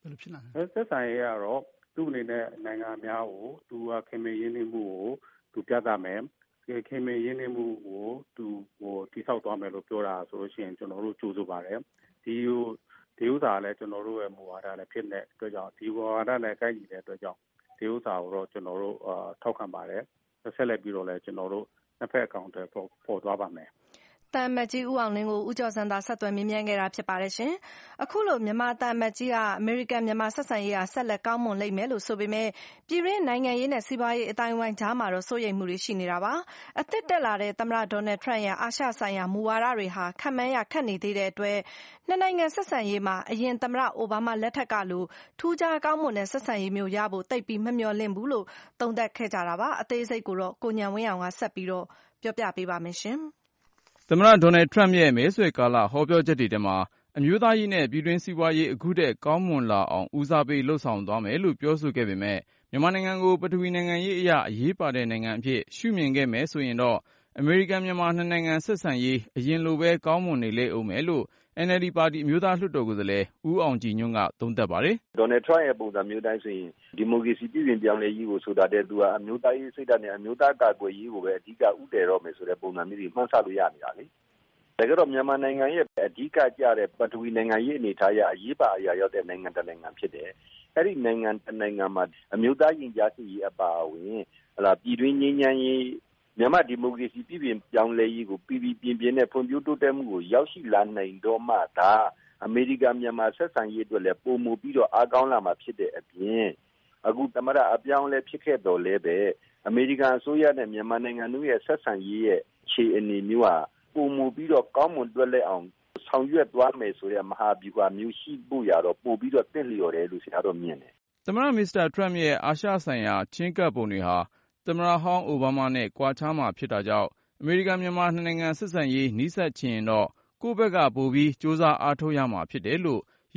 ယ်လိုဖြစ်လာလဲဆက်ဆံရေးကတော့သူ့အနေနဲ့နိုင်ငံများကိုသူကခင်မင်းရင်းနှီးမှုကိုသူပြသမယ်ခင်မင်းရင်းနှီးမှုကိုသူတိဆောက်သွားမယ်လို့ပြောတာဆိုလို့ရှိရင်ကျွန်တော်တို့ကြိုးစားပါတယ်ဒီဥစ္စာလည်းကျွန်တော်တို့ရဲ့မူဝါဒလည်းဖြစ်တဲ့အတွက်ကြောင့်ဒီမူဝါဒနဲ့ကိုက်ညီတဲ့အတွက်ကြောင့်ဒီဥစ္စာကိုတော့ကျွန်တော်တို့ထောက်ခံပါတယ်ဆက်လက်ပြီးတော့လည်းကျွန်တော်တို့နှစ်ဖက်အကောင့်တွေပေါ်သွားပါမယ်တန်မတ်ကြီးဦးအောင်လင်းကိုဦးကျော်စံသာဆက်သွယ်မြင်းမြန်းခဲ့တာဖြစ်ပါတယ်ရှင်။အခုလိုမြန်မာတန်မတ်ကြီးကအမေရိကန်မြန်မာဆက်ဆံရေးဟာဆက်လက်ကောင်းမွန်လိမ့်မယ်လို့ဆိုပေမဲ့ပြည်တွင်းနိုင်ငံရေးနဲ့စီးပွားရေးအတိုင်းအဝိုင်းကြားမှာတော့စိုးရိမ်မှုတွေရှိနေတာပါ။အသစ်တက်လာတဲ့သမ္မတဒေါ်နယ်ထရန့်ရဲ့အာရှဆိုင်ရာမူဝါဒတွေဟာခန့်မှန်းရခက်နေသေးတဲ့အတွက်နှစ်နိုင်ငံဆက်ဆံရေးမှာအရင်သမ္မတအိုဘားမားလက်ထက်ကလိုထူးခြားကောင်းမွန်တဲ့ဆက်ဆံရေးမျိုးရဖို့သိပ်ပြီးမမျှော်လင့်ဘူးလို့သုံးသပ်ခဲ့ကြတာပါ။အသေးစိတ်ကိုတော့ကိုဉာဏ်ဝင်းအောင်ကဆက်ပြီးတော့ပြောပြပေးပါမယ်ရှင်။သမ္မတဒေါ်နယ်ထရန့်ရဲ့မဲဆွယ်ကာလဟောပြောချက်တွေထဲမှာအမျိုးသားရေးနဲ့ပြည်တွင်းစီးပွားရေးအခုထက်ကောင်းမွန်လာအောင်ဦးစားပေးလှုပ်ဆောင်သွားမယ်လို့ပြောဆိုခဲ့ပေမဲ့မြန်မာနိုင်ငံကိုပထဝီနိုင်ငံရေးအရအရေးပါတဲ့နိုင်ငံအဖြစ်ရှုမြင်ခဲ့မယ်ဆိုရင်တော့အမေရိကန်မြန်မာနှစ်နိုင်ငံဆက်ဆံရေးအရင်လိုပဲကောင်းမွန်နေလေဦးမယ်လို့ NLD ပါတီအမျိုးသားလွှတ်တော်ကိုယ်စားလှယ်ဦးအောင်ကြည်ညွန့်ကသုံးသပ်ပါတယ်ဒေါ်နယ်ထရန့်ရဲ့ပုံစံမျိုးတိုင်းဆိုရင်ဒီမိုကရေစီပြည်ပြင်ပြောင်းလဲရေးကိုဆိုတာတဲ့သူကအမျိုးသားရေးစိတ်ဓာတ်နဲ့အမျိုးသားကာကွယ်ရေးကိုပဲအဓိကဥတည်တော့မယ်ဆိုတဲ့ပုံစံမျိုးတွေမှန်းဆလို့ရနေတာလေဒါကြတော့မြန်မာနိုင်ငံရဲ့အဓိကကျတဲ့ပထဝီနိုင်ငံရေးအနေထားအရအရေးပါအရာရောက်တဲ့နိုင်ငံတစ်နိုင်ငံဖြစ်တယ်အဲ့ဒီနိုင်ငံတစ်နိုင်ငံမှာအမျိုးသားရင်ကြားစေ့ရေးအပါအဝင်ပြည်တွင်းငြိမ်းချမ်းရေးမြန်မာဒီမိုကရေစီပြည်ပြင်ပြောင်းလဲရေးကိုပြည်ပြင်းနဲ့ဖွံ့ဖြိုးတိုးတက်မှုကိုရောက်ရှိလာနိုင်တော့မှဒါအမေရိကန်မြန်မာဆက်ဆံရေးအတွက်လည်းပုံမူပြီးတော့အားကောင်းလာမှာဖြစ်တဲ့အပြင်အခုသမ္မတအပြောင်းလဲဖြစ်ခဲ့တော်လဲပဲအမေရိကန်အစိုးရနဲ့မြန်မာနိုင်ငံတို့ရဲ့ဆက်ဆံရေးရဲ့ခြေအနေမျိုးဟာပုံမူပြီးတော့ကောင်းမွန်တွက်လက်အောင်ဆောင်ရွက်သွားမယ်ဆိုတဲ့မဟာဗျူဟာမျိုးရှိဖို့ရတော့ပို့ပြီးတော့တင့်လျော်တယ်လို့ဆရာတော်မြင်တယ်သမ္မတမစ္စတာထရန့်ရဲ့အာရှဆိုင်ရာချင်းကပ်ပုံတွေဟာသမ္မတဟောင်းအိုဘားမားနဲ့ကွာခြားမှာဖြစ်တာကြောင့်အမေရိကန်မြန်မာနှစ်နိုင်ငံဆက်ဆံရေးနီးစပ်ချင်ရင်တော့ကိုယ့်ဘက်ကပိုပြီးစ조사အားထုတ်ရမှာဖြစ်တယ်လို့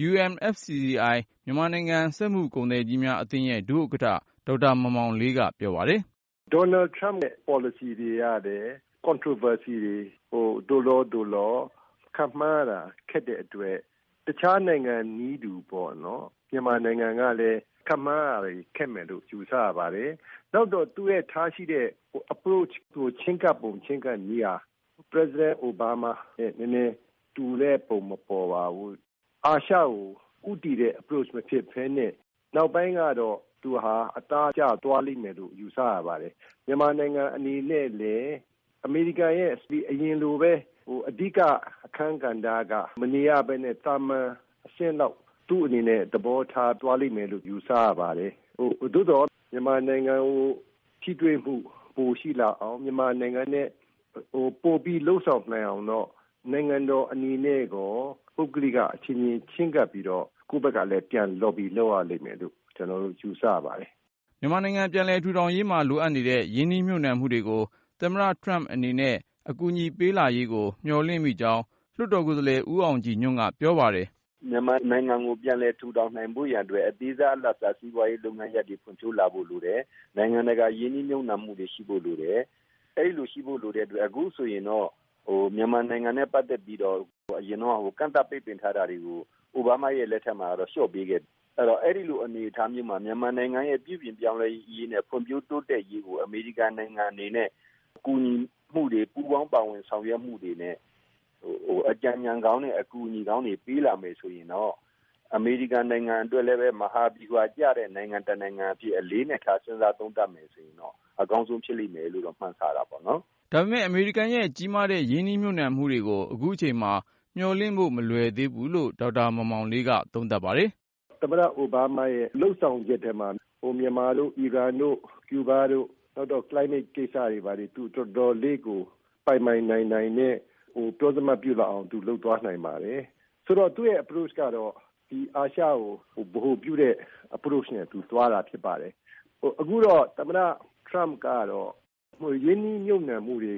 UMFCCI မြန်မာနိုင်ငံစက်မှုကုန်သည်ကြီးများအသင်းရဲ့ဒုဥက္ကဋ္ဌဒေါက်တာမောင်မောင်လေးကပြောပါတယ်ဒေါ်နယ်ထရန့်ရဲ့ policy တွေရတယ် controversy တွေဒိုလောခန့်မှန်းတာခက်တဲ့အတွက်တခြားနိုင်ငံနီးတူပေါ့နော်မြန်မာနိုင်ငံကလည်းခန့်မှန်းရတယ်ခက်မယ်လို့ယူဆရပါတယ်နောက်တော့သူ့ရဲ့ထားရှိတဲ့ approach ကိုချင်းကပ်ပုံချင်းကပ်နည်းဟာ President Obama နဲ့နည်းနည်းတူတဲ့ပုံမပေါ်ပါဘူးအာရှကိုဥတီတဲ့ approach မဖြစ်ဘဲနဲ့နောက်ပိုင်းကတော့သူဟာအသားကျသွားလိမ့်မယ်လို့ယူဆရပါတယ်မြန်မာနိုင်ငံအနေနဲ့လည်းအမေရိကန်ရဲ့အရင်လိုပဲအဓိကအခန်းကဏ္ဍကမနေရဘဲနဲ့တာမန်အရှင်းတော့သူ့အနေနဲ့သဘောထားသွားလိမ့်မယ်လို့ယူဆရပါတယ်သို့တော့မြန်မာနိုင်ငံကိုထိတွေ့မှုပိုရှိလာအောင်မြန်မာနိုင်ငံနဲ့ပိုပြီးလှုပ်ဆောင်နိုင်အောင်တော့နိုင်ငံတော်အနေနဲ့ကိုပုဂ္ဂလိကအချင်းချင်းကပ်ပြီးတော့ကိုယ့်ဘက်ကလည်းပြန် lobby လုပ်ရလိမ့်မယ်လို့ကျွန်တော်တို့ယူဆပါတယ်မြန်မာနိုင်ငံပြန်လည်ထူထောင်ရေးမှာလိုအပ်နေတဲ့ရင်းနှီးမြှုပ်နှံမှုတွေကိုသမ္မတထရန့်အနေနဲ့အကူအညီပေးလာရေးကိုမျှော်လင့်မိကြောင်းလွှတ်တော်ကိုယ်စားလှယ်ဦးအောင်ကြည်ညွန့်ကပြောပါတယ်မြန်မာနိုင်ငံကိုပြန်လည်ထူထောင်နိုင်ဖို့ရန်အတွက်အသေးစားအလတ်စားစီးပွားရေးလုပ်ငန်းရပ်တွေဖွံ့ဖြိုးလာဖို့လိုတယ်။နိုင်ငံတကာရင်းနှီးမြှုပ်နှံမှုတွေရှိဖို့လိုတယ်။အဲဒီလိုရှိဖို့လိုတဲ့အတွက်အခုဆိုရင်တော့မြန်မာနိုင်ငံနဲ့ပတ်သက်ပြီးတော့အရင်တော့ကန့်သတ်ပိတ်ပင်ထားတာတွေကိုအိုဘားမားရဲ့လက်ထက်မှာတော့လျှော့ပေးခဲ့တယ်။အဲ့တော့အဲ့ဒီလိုအနေအထားမျိုးမှာမြန်မာနိုင်ငံရဲ့ပြည်ပြင်ပြောင်းလဲရေးနဲ့ဖွံ့ဖြိုးတိုးတက်ရေးကိုအမေရိကန်နိုင်ငံအနေနဲ့အကူအညီမှုတွေပူးပေါင်းပါဝင်ဆောင်ရွက်မှုတွေနဲ့အကြံဉာဏ်ကောင်းနဲ့အကူအညီကောင်းတွေပေးလာမယ်ဆိုရင်တော့အမေရိကန်နိုင်ငံအတွက်လည်းပဲမဟာဗျူဟာကျတဲ့နိုင်ငံတစ်နိုင်ငံအဖြစ်အလေးနဲ့ထားစဉ်းစားသုံးသပ်မယ်ဆိုရင်တော့အကောင်းဆုံးဖြစ်လိမ့်မယ်လို့တော့မှန်းဆတာပေါ့နော်ဒါပေမဲ့အမေရိကန်ရဲ့ကြီးမားတဲ့ရင်းနှီးမြှုပ်နှံမှုတွေကိုအခုချိန်မှာမျှော်လင့်ဖို့မလွယ်သေးဘူးလို့ဒေါက်တာမောင်မောင်လေးကသုံးသပ်ပါတယ်သမ္မတအိုဘားမားရဲ့လှုပ်ဆောင်ချက်ထဲမှာမြန်မာတို့အီရန်တို့ကျူးဘားတို့နောက်တော့ climate ကိစ္စတွေပါတယ်သူတော်တော်လေးကိုပိုင်နိုင်နဲ့ပြောစမှတ်ပြုလာအောင်သူလှုပ်သွားနိုင်ပါတယ်ဆိုတော့သူ့ရဲ့ approach ကတော့ဒီအာရှကိုဗဟိုပြုတဲ့ approach နဲ့သူသွားတာဖြစ်ပါတယ်အခုတော့သမ္မတ Trump ကတော့ရင်းနှီးမြှုပ်နှံမှုတွေက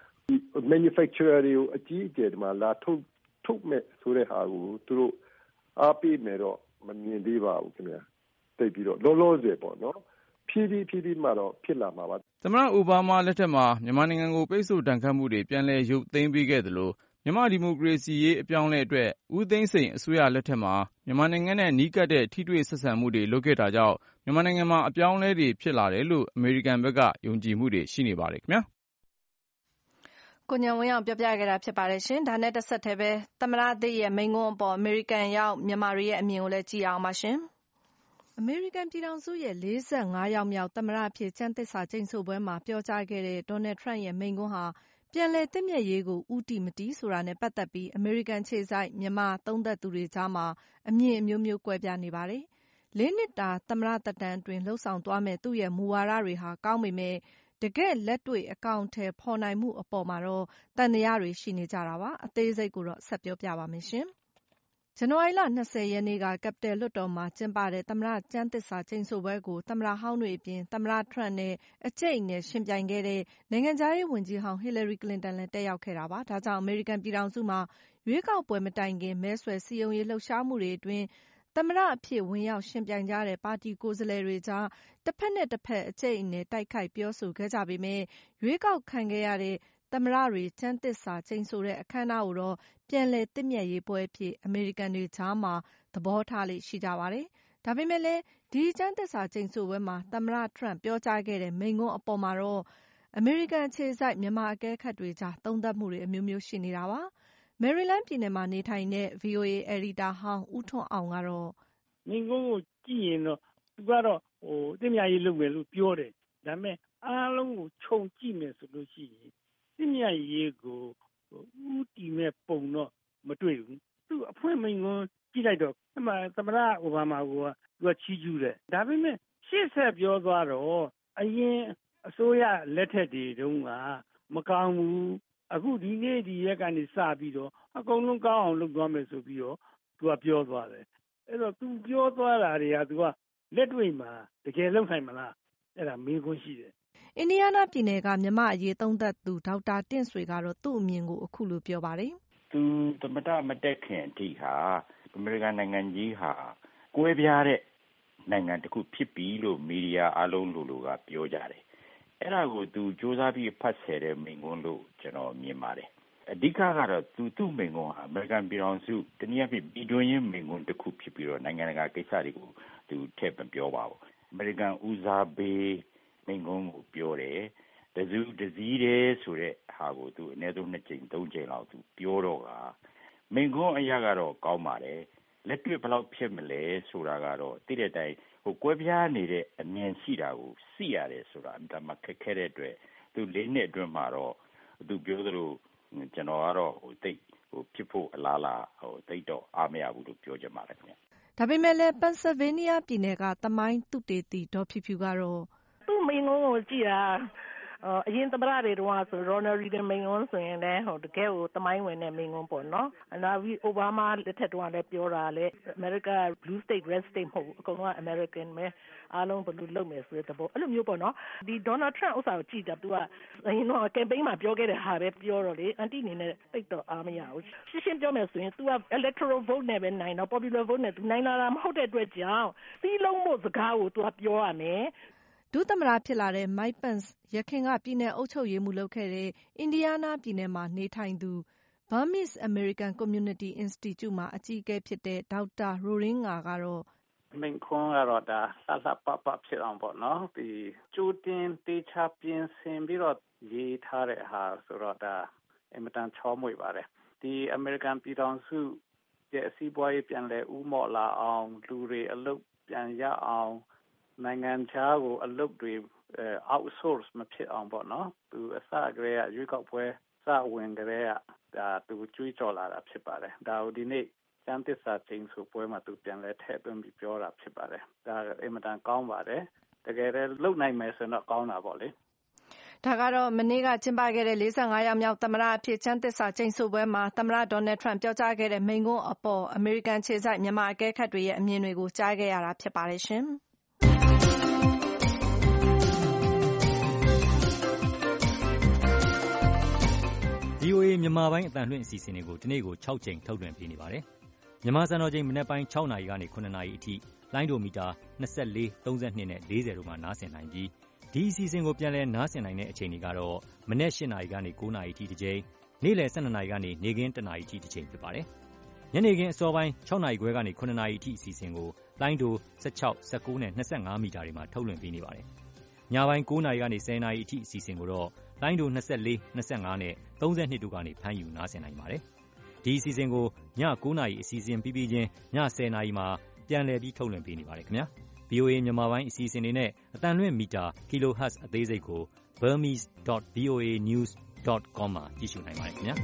manufacturer တွေကိုအကြီးအကျယ်ဒီမှာလာထုတ်မဲ့ဆိုတဲ့ဟာကိုသူတို့အားပေးမယ်တော့မမြင်သေးပါဘူးခင်ဗျာတိတ်ပြီးတော့လောလောဆယ်ပေါ့နော်ဖြည်းဖြည်းမှတော့ဖြစ်လာမှာပါသမ္မတအိုဘားမားလက်ထက်မှာမြန်မာနိုင်ငံကိုပိတ်ဆို့ဒဏ်ခတ်မှုတွေပြန်လည်ရုပ်သိမ်းပေးခဲ့သလိုမြန်မာ့ဒီမိုကရေစီရေးအပြောင်းအလဲအတွက်ဦးသိန်းစိန်အစိုးရလက်ထက်မှာမြန်မာနိုင်ငံနဲ့နီးကပ်တဲ့ထိတွေ့ဆက်ဆံမှုတွေလုပ်ခဲ့တာကြောင့်မြန်မာနိုင်ငံမှာအပြောင်းအလဲတွေဖြစ်လာတယ်လို့အမေရိကန်ဘက်ကယုံကြည်မှုတွေရှိနေပါတယ်ခင်ဗျာကိုဉာဏ်ဝင်းအောင်ပြောပြခဲ့တာဖြစ်ပါတယ်ရှင်ဒါနဲ့တဆက်တည်းပဲသမ္မတအသစ်ရဲ့မိန့်ခွန်းအပေါ်အမေရိကန်ရောက်မြန်မာတွေရဲ့အမြင်ကိုလည်းကြည့်အောင်ပါရှင်အမေရိကန်ပြည်ထောင်စုရဲ့45ရောက်မြောက်သမ္မတအဖြစ်ကျမ်းသစ္စာကျိန်ဆိုပွဲမှာပြောကြားခဲ့တဲ့ဒေါ်နယ်ထရန့်ရဲ့မိန့်ခွန်းဟာပြန်လည်သင့်မြတ်ရေးကိုဦးတည်မတည်ဆိုတာနဲ့ပတ်သက်ပြီးအမေရိကန်ခြေစိုက်မြန်မာသုံးသပ်သူတွေကြားမှာအမြင်အမျိုးမျိုးကွဲပြားနေပါတယ်။၄နှစ်တာသမ္မတသက်တမ်းအတွင်းလှုပ်ဆောင်သွားမယ့်သူ့ရဲ့မူဝါဒတွေဟာကောင်းပေမဲ့တကယ့်လက်တွေ့အကောင်အထည်ဖော်နိုင်မှုအပေါ်မှာတော့သံသယတွေရှိနေကြတာပါ။အသေးစိတ်ကိုတော့ဆက်ပြောပြပါမယ်ရှင်။ဇန်နဝါရီလ20ရက်နေ့ကကက်ပတယ်လွှတ်တော်မှာကျင်းပတဲ့သမ္မတကျမ်းသစ္စာကျိန်ဆိုပွဲကိုသမ္မတဟောင်းတွေအပြင်သမ္မတထရန့်နဲ့အကြိတ်အနယ်ယှဉ်ပြိုင်ခဲ့တဲ့နိုင်ငံခြားရေးဝန်ကြီးဟောင်းဟီလာရီကလင်တန်လည်းတက်ရောက်ခဲ့တာပါ။ဒါကြောင့်အမေရိကန်ပြည်ထောင်စုမှာရွေးကောက်ပွဲမတိုင်ခင်မဲဆွယ်စည်းရုံးရေးလှုပ်ရှားမှုတွေအတွင်းသမ္မတအဖြစ်ဝင်ရောက်ယှဉ်ပြိုင်ကြတဲ့ပါတီကိုယ်စားလှယ်တွေကြားတဘက်နဲ့တဘက်အကြိတ်အနယ်တိုက်ခိုက်ပြောဆိုခဲ့ကြပေမဲ့ရွေးကောက်ခံခဲ့ရတဲ့သမ္မတတွေကျမ်းသစ္စာကျိန်ဆိုတဲ့အခမ်းအနားကိုတော့ပြန်လည်သင့်မြတ်ရေးပွဲအဖြစ်အမေရိကန်တွေကြားမှာသဘောထားလေ့ရှိကြပါတယ်။ဒါပေမဲ့လည်းဒီကျမ်းသစ္စာကျိန်ဆိုပွဲမှာသမ္မတထရန့်ပြောကြားခဲ့တဲ့မိန့်ခွန်းအပေါ်မှာတော့အမေရိကန်အခြေစိုက်မြန်မာအကဲခတ်တွေကြားသုံးသပ်မှုတွေအမျိုးမျိုးရှိနေတာပါ။မယ်ရီလန်းပြည်နယ်မှာနေထိုင်တဲ့ VOA အယ်ဒီတာဟောင်းဦးထွန်းအောင်ကတော့မိန့်ခွန်းကိုကြည့်ရင်တော့သူကတော့သင့်မြတ်ရေးလုပ်မယ်လို့ပြောတယ်။ဒါပေမဲ့အားလုံးကိုခြုံကြည့်မယ်ဆိုလို့ရှိရင်သင့်မြတ်ရေးကိုဦးတည်မဲ့ပုံတော့မတွေ့ဘူး။သူအဖွင့်မိန့်ခွန်းကြည့်လိုက်တော့သမ္မတအိုဘားမားကသူကချီးကျူးတယ်။ဒါပေမဲ့ရှေ့ဆက်ပြောသွားတော့အရင်အစိုးရလက်ထက်တွေတုန်းကမကောင်းဘူး။အခုဒီနေ့ဒီရက်ကနေစပြီးတော့အကုန်လုံးကောင်းအောင်လုပ်သွားမယ်ဆိုပြီးတော့သူကပြောသွားတယ်။အဲ့တော့သူပြောသွားတာတွေကသူကလက်တွေ့မှာတကယ်လုပ်နိုင်မလားအဲ့ဒါမေးခွန်းရှိတယ်။အင်ဒီယားနားပြည်နယ်ကမြန်မာအရေးသုံးသပ်သူဒေါက်တာတင့်ဆွေကတော့သူ့အမြင်ကိုအခုလိုပြောပါတယ်။သူသမ္မတမတက်ခင်အထိဟာအမေရိကန်နိုင်ငံကြီးဟာကွဲပြားတဲ့နိုင်ငံတစ်ခုဖြစ်ပြီလို့မီဒီယာအလုံးလိုကပြောကြတယ်။အဲ့ဒါကိုသူစူးစမ်းပြီးဖတ်ဆယ်တဲ့မိန့်ခွန်းလို့ကျွန်တော်မြင်ပါတယ်။အဓိကကတော့သူ့မိန့်ခွန်းဟာအမေရိကန်ပြည်ထောင်စုတနည်းအားဖြင့်ပြည်တွင်းရေးမိန့်ခွန်းတစ်ခုဖြစ်ပြီးတော့နိုင်ငံတကာကိစ္စတွေကိုသူထည့်မပြောပါဘူး။အမေရိကန်ဦးစားပေးမိန့်ခွန်းကိုပြောတယ်။တစည်းတဲ့ဆိုတဲ့ဟာကိုသူအနည်းဆုံး2ကြိမ်3ကြိမ်လောက်သူပြောတော့ကမိန့်ခွန်းအရာကတော့ကောင်းပါတယ်။လက်တွေ့ဘယ်လောက်ဖြစ်မလဲဆိုတာကတော့တိတဲ့တိုင်ကွဲပြားနေတဲ့အမြင်ရှိတာကိုသိရတယ်ဆိုတာဒါမှခက်ခဲတဲ့အတွက်သူ4နှစ်အတွင်းမှာတော့သူပြောသလိုကျွန်တော်ကတော့ဖြစ်ဖို့အလားလာတိတ်တော့အားမရဘူးလို့ပြောချင်ပါတယ်ခင်ဗျ။ဒါပေမဲ့လည်းပန်ဆယ်ဗေးနီးယားပြည်နယ်ကသမိုင်းသုတေသီဒေါ်ဖြူဖြူကတော့သူ့မိန့်ခွန်းကိုကြည့်တာအရင်သမ္မတတွေတုန်းကဆိုရော်နယ်ရီဂန်မိန့်ခွန်းဆိုရင်လည်းတကယ်ကိုသမိုင်းဝင်တဲ့မိန့်ခွန်းပေါ့နော်။နောက်ပြီးအိုဘားမားလက်ထက်တုန်းကလည်းပြောတာလေအမေရိက blue state red state မဟုတ်ဘူးအကုန်လုံးက American ပဲအားလုံးဘယ်လိုလုပ်မယ်ဆိုတဲ့သဘောအဲ့လိုမျိုးပေါ့နော်။ဒီဒေါ်နယ်ထရန့်ဥစ္စာကိုကြည့်တာသူကအရင်တော့ကမ်ပိန်းမှာပြောခဲ့တဲ့ဟာပဲပြောတော့လေအန်တီအနေနဲ့သိတော့အားမရဘူး။ရှင်းပြောမယ်ဆိုရင် तू က electoral vote နဲ့ပဲနိုင်တော့ popular vote နဲ့ तू နိုင်လာတာမဟုတ်တဲ့အတွက်ကြောင့်စီးလုံးဖို့စကားကို तू ကပြောရမယ်။ဒုသမ္မတဖြစ်လာတဲ့ Mike Pence ယခင်ကပြည်နယ်အုပ်ချုပ်ရေးမှူးလုပ်ခဲ့တဲ့အင်ဒီယားနားပြည်နယ်မှာနေထိုင်သူ Burmese American Community Institute မှာအကြီးအကဲဖြစ်တဲ့ဒေါက်တာရိုရင်းငါကတော့မိန့်ခွန်းကတော့ဒါလှလှပပဖြစ်အောင်ပေါ့နော်ဒီကျူတင်တေချာပြင်ဆင်ပြီးတော့ရေးထားတဲ့ဟာဆိုတော့ဒါအင်မတန်ချောမွေ့ပါတယ်ဒီအမေရိကန်ပြည်ထောင်စုရဲ့အစည်းအဝေးပြန်လဲဥမော့လာအောင်လူတွေအလုပ်ပြန်ရအောင်နိုင်ငံခြားကိုအလုပ်တွေoutsource မဖြစ်အောင်ပေါ့နော်သူအစကတည်းကရွေးကောက်ပွဲစဝင်ကတည်းကဒါသူကြွေးကြော်လာတာဖြစ်ပါတယ်ဒါကိုဒီနေ့ကျမ်းသစ္စာကျိန်ဆိုပွဲမှာသူပြန်လဲထည့်သွင်းပြီးပြောတာဖြစ်ပါတယ်ဒါအင်မတန်ကောင်းပါတယ်တကယ်လည်းလုပ်နိုင်မယ်ဆိုတော့ကောင်းတာပေါ့လေဒါကတော့မနေ့ကကျင်းပခဲ့တဲ့45ရောက်မြောက်သမ္မတအဖြစ်ကျမ်းသစ္စာကျိန်ဆိုပွဲမှာသမ္မတဒေါ်နယ်ထရန့်ပြောကြားခဲ့တဲ့မိန့်ခွန်းအပေါ်အမေရိကန်ခြေစိုက်မြန်မာအကဲခတ်တွေရဲ့အမြင်တွေကိုကြားခဲ့ရတာဖြစ်ပါတယ်ရှင်။ VOA မြန်မာပိုင်းအသံလွှင့်အစီအစဉ်တွေကိုဒီနေ့ကို6ကြိမ်ထုတ်လွှင့်ပေးနေပါတယ်။မြန်မာစံတော်ချိန်မနက်ပိုင်း6နာရီကနေ9နာရီအထိလိုင်းဒိုမီတာ24 32နဲ့40တို့မှာနားဆင်နိုင်ပြီးဒီအစီအစဉ်ကိုပြန်လည်နားဆင်နိုင်တဲ့အချိန်တွေကတော့မနက်8နာရီကနေ9နာရီအထိတစ်ကြိမ်နေ့လယ်12နာရီကနေနေ့ခင်း1နာရီအထိတစ်ချိန်ဖြစ်ပါတယ်။ညနေခင်းအစောပိုင်း6နာရီခွဲကနေ9နာရီအထိအစီအစဉ်ကိုလိုင်းတို16 19နဲ့25မီတာတွေမှာထုတ်လွှင့်ပေးနေပါတယ်။ညပိုင်း9နာရီကနေ10နာရီအထိအစီအစဉ်ကိုတော့လိုင်းတို24 25နဲ့32တို့ကနေဖမ်းယူနားဆင်နိုင်ပါတယ်။ဒီအစီအစဉ်ကိုည9နာရီအစီအစဉ်ပြီးချင်းည10နာရီမှာပြန်လည်ပြီးထုတ်လွှင့်ပေးနေပါတယ်ခင်ဗျာ။ VOA မြန်မာပိုင်းအစီအစဉ်တွေနဲ့အတန်လွင့်မီတာ kilohertz အသေးစိတ်ကို burmese.voanews.com မှာကြည့်ရှုနိုင်ပါတယ်ခင်ဗျာ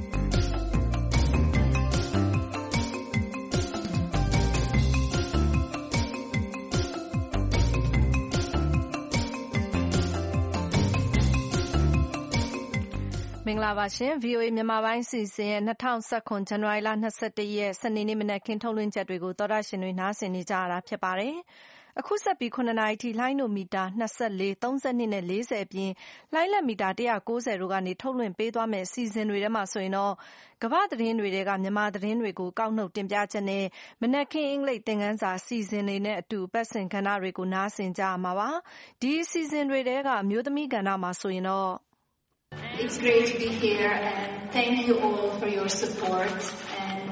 မင်္ဂလာပါရှင် VOA မြန်မာပိုင်းအစီအစဉ်ရဲ့2019 ဇန်နဝါရီလ21ရက်စနေနေ့မနက်ခင်းထုတ်လွှင့်ချက်တွေကိုသောတရှင်တွေနားဆင်နေကြရတာဖြစ်ပါတယ်။အခုဆက်ပြီး9နာရီထိလိုင်းနိုမီတာ24 32နဲ့40အပြင်လိုင်းလက်မီတာ190တို့ကနေထုတ်လွှင့်ပေးသွားမယ့်အစီအစဉ်တွေထဲမှာဆိုရင်တော့ကမ္ဘာသတင်းတွေကမြန်မာသတင်းတွေကိုကောက်နှုတ်တင်ပြချက်နဲ့မနက်ခင်းအင်္ဂလိပ်သင်ခန်းစာအစီအစဉ်တွေနဲ့အတူပတ်စင်ကဏ္ဍတွေကိုနားဆင်ကြရမှာပါ။ဒီအစီအစဉ်တွေထဲကအမျိုးသမီးကဏ္ဍမှာဆိုရင်တော့ It's great to be here and thank you all for your support and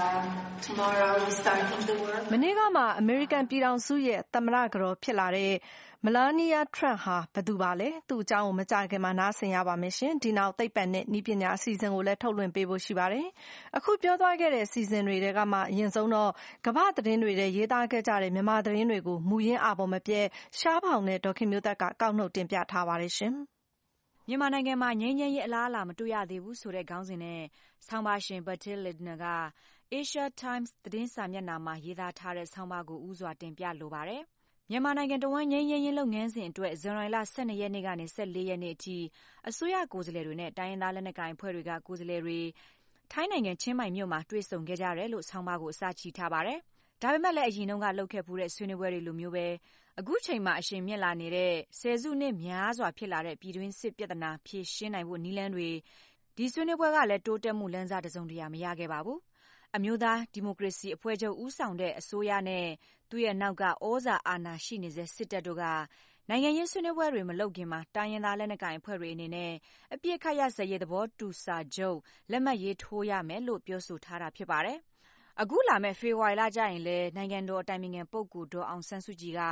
tomorrow we start the work. မနေ့ကမှအမေရိကန်ပြည်ထောင်စုရဲ့သမ္မတကတော်ဖြစ်လာတဲ့ Melania Trump ဟာဘယ်သူပါလဲသူ့အကြောင်းကိုမကြာခင်မှာနားဆင်ရပါမယ်ရှင်ဒီနောက်သိပ္ပံနဲ့နည်းပညာအစီအစဉ်ကိုလည်းထုတ်လွှင့်ပေးဖို့ရှိပါတယ်အခုပြောသွားခဲ့တဲ့အစီအစဉ်တွေထဲကမှအရင်ဆုံးတော့ကမ္ဘာသတင်းတွေထဲရေးသားခဲ့ကြတဲ့မြန်မာသတင်းတွေကိုမူရင်းအပေါ်မပြဲရှားဖောင်နဲ့ဒေါခင်မျိုးသက်ကကောက်နှုတ်တင်ပြထားပါတယ်ရှင်မြန်မာနိုင်ငံမှာငြိမ်းချမ်းရေးအလားအလာမတွေ့ရသေးဘူးဆိုတဲ့ခေါင်းစဉ်နဲ့ဆောင်းပါရှင် Bertil Lintner က Asia Times သတင်းစာမျက်နှာမှာရေးသားထားတဲ့ဆောင်းပါးကိုဦးစွာတင်ပြလိုပါတယ်။မြန်မာနိုင်ငံတဝန်းငြိမ်းချမ်းရေးလုပ်ငန်းစဉ်အတွက်ဇန်နဝါရီလ12ရက်နေ့ကနေ14ရက်နေ့အထိအစိုးရကိုယ်စားလှယ်တွေနဲ့တိုင်းရင်းသားလက်နက်ကိုင်အဖွဲ့တွေကကိုယ်စားလှယ်တွေထိုင်းနိုင်ငံချင်းမိုင်မြို့မှာတွေ့ဆုံခဲ့ကြတယ်လို့ဆောင်းပါးကိုအစချီထားပါတယ်။ဒါပေမဲ့လည်းအရင်တုန်းကလုပ်ခဲ့ဖူးတဲ့ဆွေးနွေးပွဲတွေလိုမျိုးပဲအခုချိန်မှာအရှိန်မြင့်လာနေတဲ့ဆယ်စုနှစ်များစွာဖြစ်လာတဲ့ပြည်တွင်းစစ်ပြဿနာဖြေရှင်းနိုင်ဖို့နည်းလမ်းတွေဒီဆွေးနွေးပွဲကလည်းတိုးတက်မှုလမ်းစာတစုံတရာမရခဲ့ပါဘူး။အမျိုးသားဒီမိုကရေစီအဖွဲ့ချုပ်ဦးဆောင်တဲ့အစိုးရနဲ့သူ့ရဲ့နောက်ကဩဇာအာဏာရှိနေစေစစ်တပ်တို့ကနိုင်ငံရေးဆွေးနွေးပွဲတွေမလုပ်ခင်မှာတိုင်းရင်းသားလက်နက်ကိုင်အဖွဲ့တွေအနေနဲ့အပြစ်ခတ်ရစရေးသဘောတူစာချုပ်လက်မှတ်ရေးထိုးရမယ်လို့ပြောဆိုထားတာဖြစ်ပါတယ်။အခုလာမဲ့ဖေဖော်ဝါရီလကျရင်လည်းနိုင်ငံတော်အတိုင်ပင်ခံပုဂ္ဂိုလ်ဒေါ်အောင်ဆန်းစုကြည်က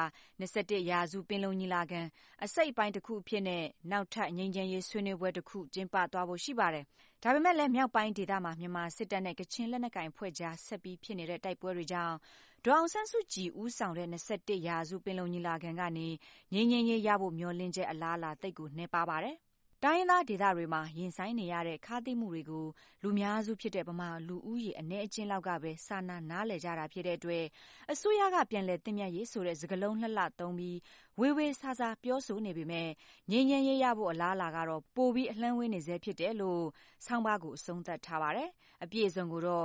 21ရာစုပင်လုံညီလာခံအစိတ်အပိုင်းတစ်ခုအဖြစ်နဲ့နောက်ထပ်ငြိမ်းချမ်းရေးဆွေးနွေးပွဲတစ်ခုကျင်းပသွားဖို့ရှိပါတယ်။ဒါပေမဲ့လည်းမြောက်ပိုင်းဒေသမှာမြန်မာစစ်တပ်နဲ့ကချင်လက်နက်ကိုင်အဖွဲ့ကြားဆက်ပြီးဖြစ်နေတဲ့တိုက်ပွဲတွေကြောင့်ဒေါ်အောင်ဆန်းစုကြည်ဦးဆောင်တဲ့21ရာစုပင်လုံညီလာခံကနေငြိမ်းချမ်းရေးရဖို့မျှော်လင့်ချက်အလားအလာသိပ်ကိုနှဲပါပါတယ်။တိုင်းရင်းသားဒေသတွေမှာရင်ဆိုင်နေရတဲ့ခါးသိမ်းမှုတွေကိုလူများစုဖြစ်တဲ့ဗမာလူဦးရေအနည်းအကျဉ်းလောက်ကပဲစာနာလည်ကြတာဖြစ်တဲ့အတွက်အစိုးရကပြန်လည်သင့်မြတ်ရေးဆိုတဲ့စကားလုံးလှလှသုံးပြီးဝေဝေဆာဆာပြောဆိုနေပေမဲ့ငြိမ်းချမ်းရေးရဖို့အလားအလာကတော့ပိုပြီးအလှမ်းဝေးနေစေဖြစ်တယ်လို့ဆောင်းပါးကိုအဆုံးသတ်ထားပါတယ်။အပြည့်အစုံကိုတော့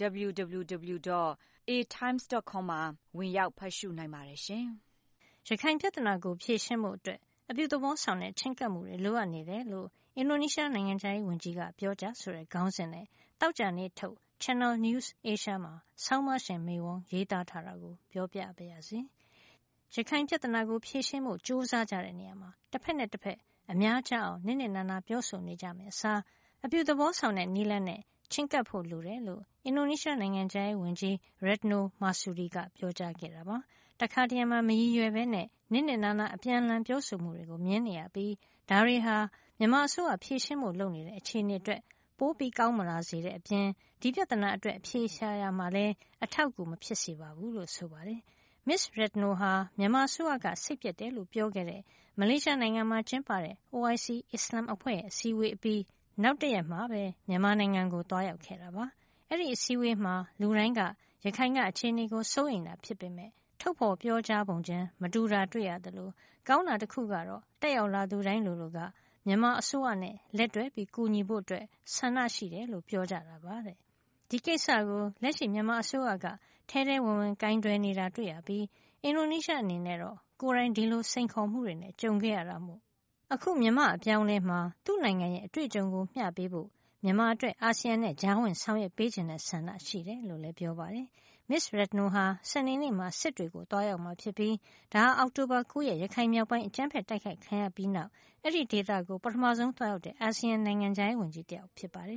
www.atimes.com မှာဝင်ရောက်ဖတ်ရှုနိုင်ပါတယ်ရှင်။ရခိုင်ပြဿနာကိုဖြေရှင်းဖို့အတွက်အပြုသဘောဆောင်တဲ့ချင်းကပ်မှုတွေလိုအပ်နေတယ်လို့အင်ဒိုနီးရှားနိုင်ငံခြားရေးဝန်ကြီးကပြောကြားဆိုတဲ့ခေါင်းစဉ်နဲ့တောက်ကြနေ့ထုတ် Channel News Asia မှာဆောင်းပါးရှင်မေဝန်းရေးသားထားတာကိုပြောပြပါရစေ။ရခိုင်ပြဿနာကိုဖြေရှင်းဖို့ကြိုးစားကြတဲ့နေရာမှာတစ်ဖက်နဲ့တစ်ဖက်အများကျအောင်နစ်နစ်နာနာပြောဆိုနေကြမယ်အစားအပြုသဘောဆောင်တဲ့နည်းလမ်းနဲ့ချင်းကပ်ဖို့လိုတယ်လို့အင်ဒိုနီးရှားနိုင်ငံခြားရေးဝန်ကြီး Retno Marsudi ကပြောကြားခဲ့တာပါ။တခါတရံမှာမရည်ရွယ်ပဲနဲ့နစ်နစ်နာနာအပြန်အလှန်ပြောဆိုမှုတွေကိုမြင်နေရပြီးဒါတွေဟာမြန်မာအစိုးရဖြေရှင်းဖို့လုပ်နေတဲ့အခြေအနေအတွက်ပိုပြီးကောင်းမလာစေတဲ့အပြင်ဒီပြဿနာအတွက်အဖြေရှာရမှာလည်းအထောက်အကူမဖြစ်စေပါဘူးလို့ဆိုပါတယ်။ Miss Retno ဟာမြန်မာအစိုးရကစိတ်ပြတ်တယ်လို့ပြောခဲ့တဲ့မလေးရှားနိုင်ငံမှာကျင်းပတဲ့ OIC အစ္စလာမ်အဖွဲ့ရဲ့အစည်းအဝေးအပြီးနောက်တရက်မှာပဲမြန်မာနိုင်ငံကိုသွားရောက်ခဲ့တာပါ။အဲ့ဒီအစည်းအဝေးမှာလူတိုင်းကရခိုင်ကအခြေအနေကိုစိုးရိမ်တာဖြစ်ပေမဲ့ထုတ်ဖော်ပြောကြားပုံချင်းမတူတာတွေ့ရတယ်လို့ကောင်းတာတစ်ခုကတော့တက်ရောက်လာသူတိုင်းလိုလိုကမြန်မာအစိုးရနဲ့လက်တွဲပြီးကူညီဖို့အတွက်ဆန္ဒရှိတယ်လို့ပြောကြတာပါတဲ့ဒီကိစ္စကိုလက်ရှိမြန်မာအစိုးရကထဲထဲဝင်ဝင်ကင်တွယ်နေတာတွေ့ရပြီးအင်ဒိုနီးရှားအနေနဲ့တော့ကိုယ်တိုင်ဒီလိုစိန်ခေါ်မှုတွေနဲ့ကြုံခဲ့ရတာမို့အခုမြန်မာအပြောင်းလဲမှာသူ့နိုင်ငံရဲ့အတွေ့အကြုံကိုမျှပေးဖို့မြန်မာအတွက်အာဆီယံနဲ့ကြားဝင်ဆောင်ရွက်ပေးခြင်းနဲ့ဆန္ဒရှိတယ်လို့လည်းပြောပါတယ်။ Miss Retno ဟာစနေနေ့မှာစစ်တွေကိုတွားရောက်မှာဖြစ်ပြီးဒါဟာအောက်တိုဘာ9ရက်ရခိုင်မြောက်ပိုင်းအကြမ်းဖက်တိုက်ခိုက်ခံရပြီးနောက်အဲ့ဒီဒေသကိုပထမဆုံးတွားရောက်တဲ့အာဆီယံနိုင်ငံခြားရေးဝန်ကြီးတယောက်ဖြစ်ပါတယ်။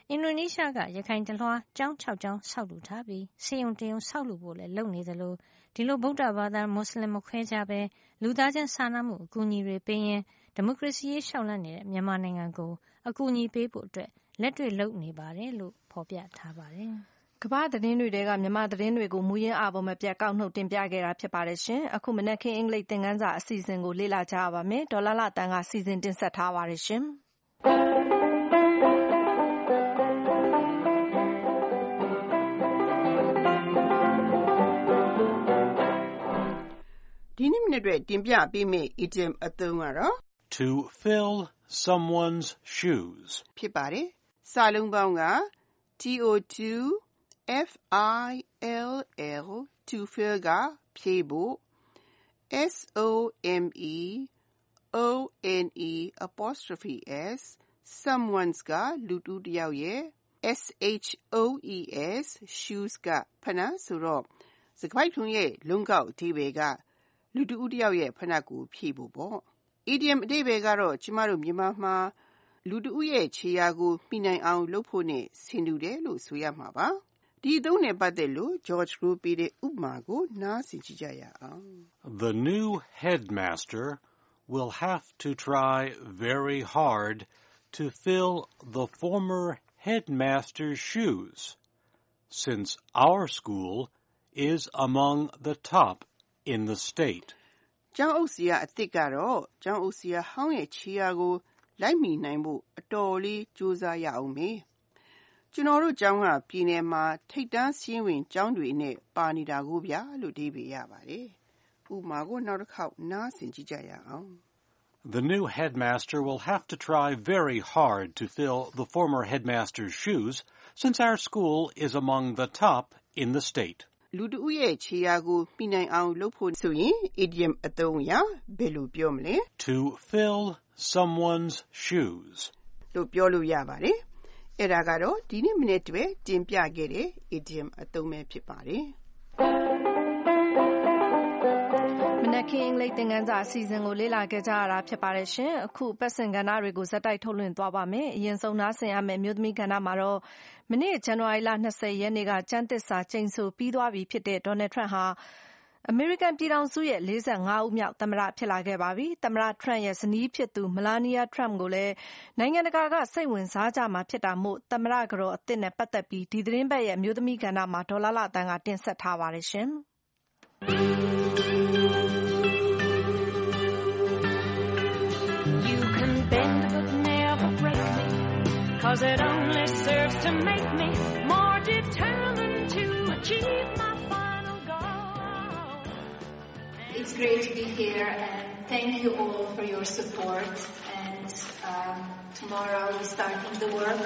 အင်ဒိုနီးရှားကရခိုင်တလွှားကျောင်း6ကျောင်းဆောက်လုပ်ထားပြီးဆေးရုံတရုံဆောက်လုပ်ဖို့လည်းလုပ်နေသလိုဒီလိုဗုဒ္ဓဘာသာမွတ်စလင်မခွဲခြားပဲလူသားချင်းစာနာမှုအကူအညီတွေပေးရင်ဒီမိုကရေစီရေးရှောက်လန့်နေတဲ့မြန်မာနိုင်ငံကိုအကူအညီပေးဖို့အတွက်လက်တွေ့လုပ်နေပါတယ်လို့ဖော်ပြထားပါတယ်။ကမ္ဘာသတင်းတွေထဲကမြန်မာသတင်းတွေကိုမူရင်းအားပေါ်မပြတ်ကောက်နှုတ်တင်ပြခဲ့တာဖြစ်ပါတယ်ရှင်။အခုမနက်ခင်းအင်္ဂလိပ်သင်ခန်းစာအစီအစဉ်ကိုလေ့လာကြရပါမယ်။ဒေါ်လာတန်ကစီစဉ်တင်ဆက်ထားပါတယ်ရှင်။ဒီနေ့မနေ့အတွက်တင်ပြပေးမယ့် idiom အသုံးကတော့ to fill someone's shoes ဖြစ်ပါတယ်။စာလုံးပေါင်းက to-fill to fill ကဖြည့်ဖို့ someone someone's ကလူတူတစ်ယောက်ရဲ့ shoes shoes ကဖနတ်ဆိုတော့စကားပိုက်ထုံးရဲ့လုံးကောက်အဓိပ္ပာယ်ကလူတူတစ်ယောက်ရဲ့ဖနတ်ကိုဖြည့်ဖို့ပေါ့။ idiom အဓိပ္ပာယ်ကတော့ကျမတို့မြန်မာမှာလူတူရဲ့ခြေရာကိုမိနိုင်အောင်လုပ်ဖို့နဲ့ဆင်တူတယ်လို့ဆိုရမှာပါ။ဒီအသုံးနဲ့ပတ်သက်လို့ George ကိုပေးတဲ့ဥပမာကိုနားဆင်ကြည့်ကြရအောင်။ The new headmaster will have to try very hard to fill the former headmaster's shoes, since our school is among the top in the state. ကျောင်းအုပ်ဆရာအသစ်ကတော့ကျောင်းအုပ်ဆရာဟောင်းရဲ့ခြေရာကိုလိုက်မိနိုင်ဖို့အတော်လေးကြိုးစားရအောင်မေ။ကျွန်တော်တို့ကျောင်းကပြည်နယ်မှာထိပ်တန်းစည်းဝင်ကျောင်းတွေနဲ့ပါနေတာကိုဗျာလို့ဒီပေးရပါတယ်။ဥပမာကိုနောက်တစ်ခေါက်နားဆင်ကြည့်ကြရအောင်။ The new headmaster will have to try very hard to fill the former headmaster's shoes, since our school is among the top in the state. လူတူရဲ့ခြေရာကိုမိနိုင်အောင်လုပ်ဖို့ဆိုရင် idiom အသုံးအရဘယ်လိုပြောမလဲ To fill someone's shoes လို့ပြောလို့ရပါတယ်။အဲ့ဒါကတော့ဒီနေ့မနေ့တည်းတင်ပြခဲ့တဲ့ idiom အသုံးပဲဖြစ်ပါတယ်။မနက်ခင်းအင်္ဂလိပ်သင်ခန်းစာအစီအစဉ်ကိုလေ့လာခဲ့ကြရတာဖြစ်ပါတယ်ရှင်။အခုပတ်စင်ကဏ္ဍတွေကိုဇက်တိုက်ထုတ်လွှင့်သွားပါမယ်။အရင်ဆုံးနားဆင်ရမယ့်မြို့သမီးကဏ္ဍမှာတော့မနေ့ဇန်နဝါရီလ20ရက်နေ့ကကျမ်းသစ္စာကျိန်ဆိုပြီးသွားပြီဖြစ်တဲ့ဒေါ်နယ်ထရန့်ဟာအမေရိကန်ပြည်ထောင်စုရဲ့45ဦးမြောက်သမ္မတဖြစ်လာခဲ့ပါပြီ။သမ္မတထရန့်ရဲ့ဇနီးဖြစ်သူမလာနီယာထရန့်ကိုလည်းနိုင်ငံတကာကစိတ်ဝင်စားကြမှာဖြစ်တာမို့သမ္မတကတော်အသစ်နဲ့ပတ်သက်ပြီးဒီသတင်းပတ်ရဲ့မြို့သမီးကဏ္ဍမှာဒေါ်လာတန်ကတင်ဆက်ထားပါတယ်ရှင်။ You can bend but never break me, 'cause it only serves to make me more determined to achieve my final goal. It's great to be here and thank you all for your support. And tomorrow we're starting the work.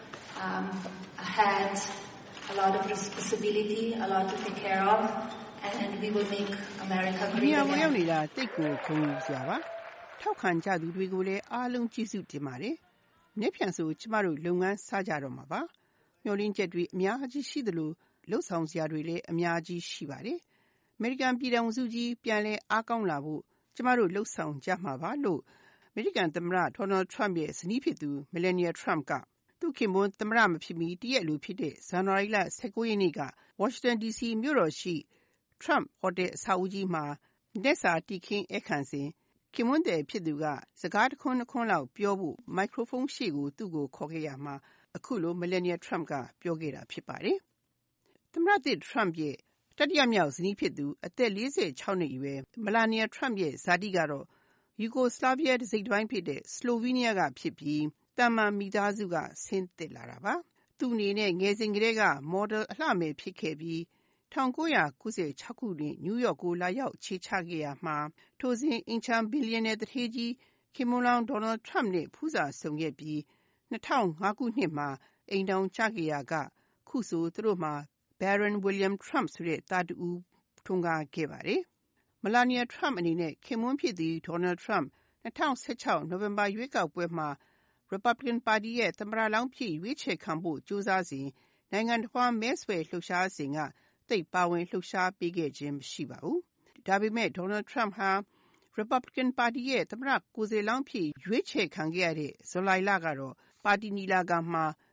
Ahead, a lot of responsibility, a lot to take care of, and we will make America great again. ရောက်နေတာတိတ်ကိုခုံယူစရာပါ။ထောက်ခံကြသူတွေကိုလည်းအားလုံးကျေးဇူးတင်ပါတယ်။နေ့ပြန်ဆိုကျမတို့လုပ်ငန်းစကြတော့မှာပါ။မျှော်လင့်ချက်တွေအများကြီးရှိသလိုလှုပ်ဆောင်စရာတွေလည်းအများကြီးရှိပါတယ်။အမေရိကန်ပြည်ထောင်စုကြီးပြန်လဲအားကောင်းလာဖို့ကျမတို့လှုပ်ဆောင်ကြမှာပါလို့အမေရိကန်သမ္မတဒေါ်နယ်ထရန့်ရဲ့ဇနီးဖြစ်သူမီလနီယာထရန့်ကသူခင်ပွန်းသမ္မတမဖြစ်မီတရက်လူဖြစ်တဲ့ဇန်နဝါရီလ19ရက်နေ့ကဝါရှင်တန် DC မြို့တော်ရှိ Trump Hotel အဆောက်အဦကြီးမှာလက်စာတီခင်းအခမ်းစဉ်ခင်ပွန်းတဲ့ဖြစ်သူကစကားတစ်ခွန်းလောက်ပြောဖို့မိုက်ခရိုဖုန်းရှေ့ကိုသူ့ကိုခေါ်ခဲ့ရမှာအခုလိုမီလနီယာထရန့်ကပြောခဲ့တာဖြစ်ပါတယ်။သမ္မတထရန့်ရဲ့တတိယမြောက်ဇနီးဖြစ်သူအသက်46နှစ်အရွယ်မလာနီယာထရန့်ရဲ့ဇာတိကတော့ယူဂိုစလာဗီးယားတစိတ်တစ်ပိုင်းဖြစ်တဲ့စလိုဗီးနီးယားကဖြစ်ပြီးတာမန်မိသားစုကဆင်းသက်လာတာပါ။သူ့အနေနဲ့ငယ်စဉ်ကတည်းကမော်ဒယ်အလှမယ်ဖြစ်ခဲ့ပြီး1996ခုနှစ်နယူးယောက်ကိုလာရောက်ခြေချခဲ့ရမှာထိုစဉ်အင်ချမ်ဘီလီယံနယ်တထေးကြီးခင်မွန်လောင်ဒေါ်နယ်ထရန့်နဲ့ဖူးစာဆုံခဲ့ပြီး2005ခုနှစ်မှာအိမ်ထောင်ကျခဲ့ရကခုဆိုသူတို့မှာ Baron William Trump ဆိုတဲ့သားတူထွန်းကားခဲ့ပါတယ်။မလာနီယာထရန့်အနေနဲ့ခင်မွန်းဖြစ်သူဒေါ်နယ်ထရန့်2016နိုဝင်ဘာရွေးကောက်ပွဲမှာ Republican Party ရဲ့သမ္မတလောင်းဖြစ်ရွေးချယ်ခံဖို့ကြိုးစားစဉ်နိုင်ငံတော်မှာမဲဆွယ်လှုပ်ရှားစဉ်ကသိပ်ပါဝင်လှုပ်ရှားပေးခဲ့ခြင်းမရှိပါဘူး။ဒါပေမဲ့ဒေါ်နယ်ထရန့်ဟာ Republican Party ရဲ့သမ္မတကိုယ်စားလောင်းဖြစ်ရွေးချယ်ခံခဲ့ရတဲ့ဇူလိုင်လကတော့ပါတီနီလာခံမှာ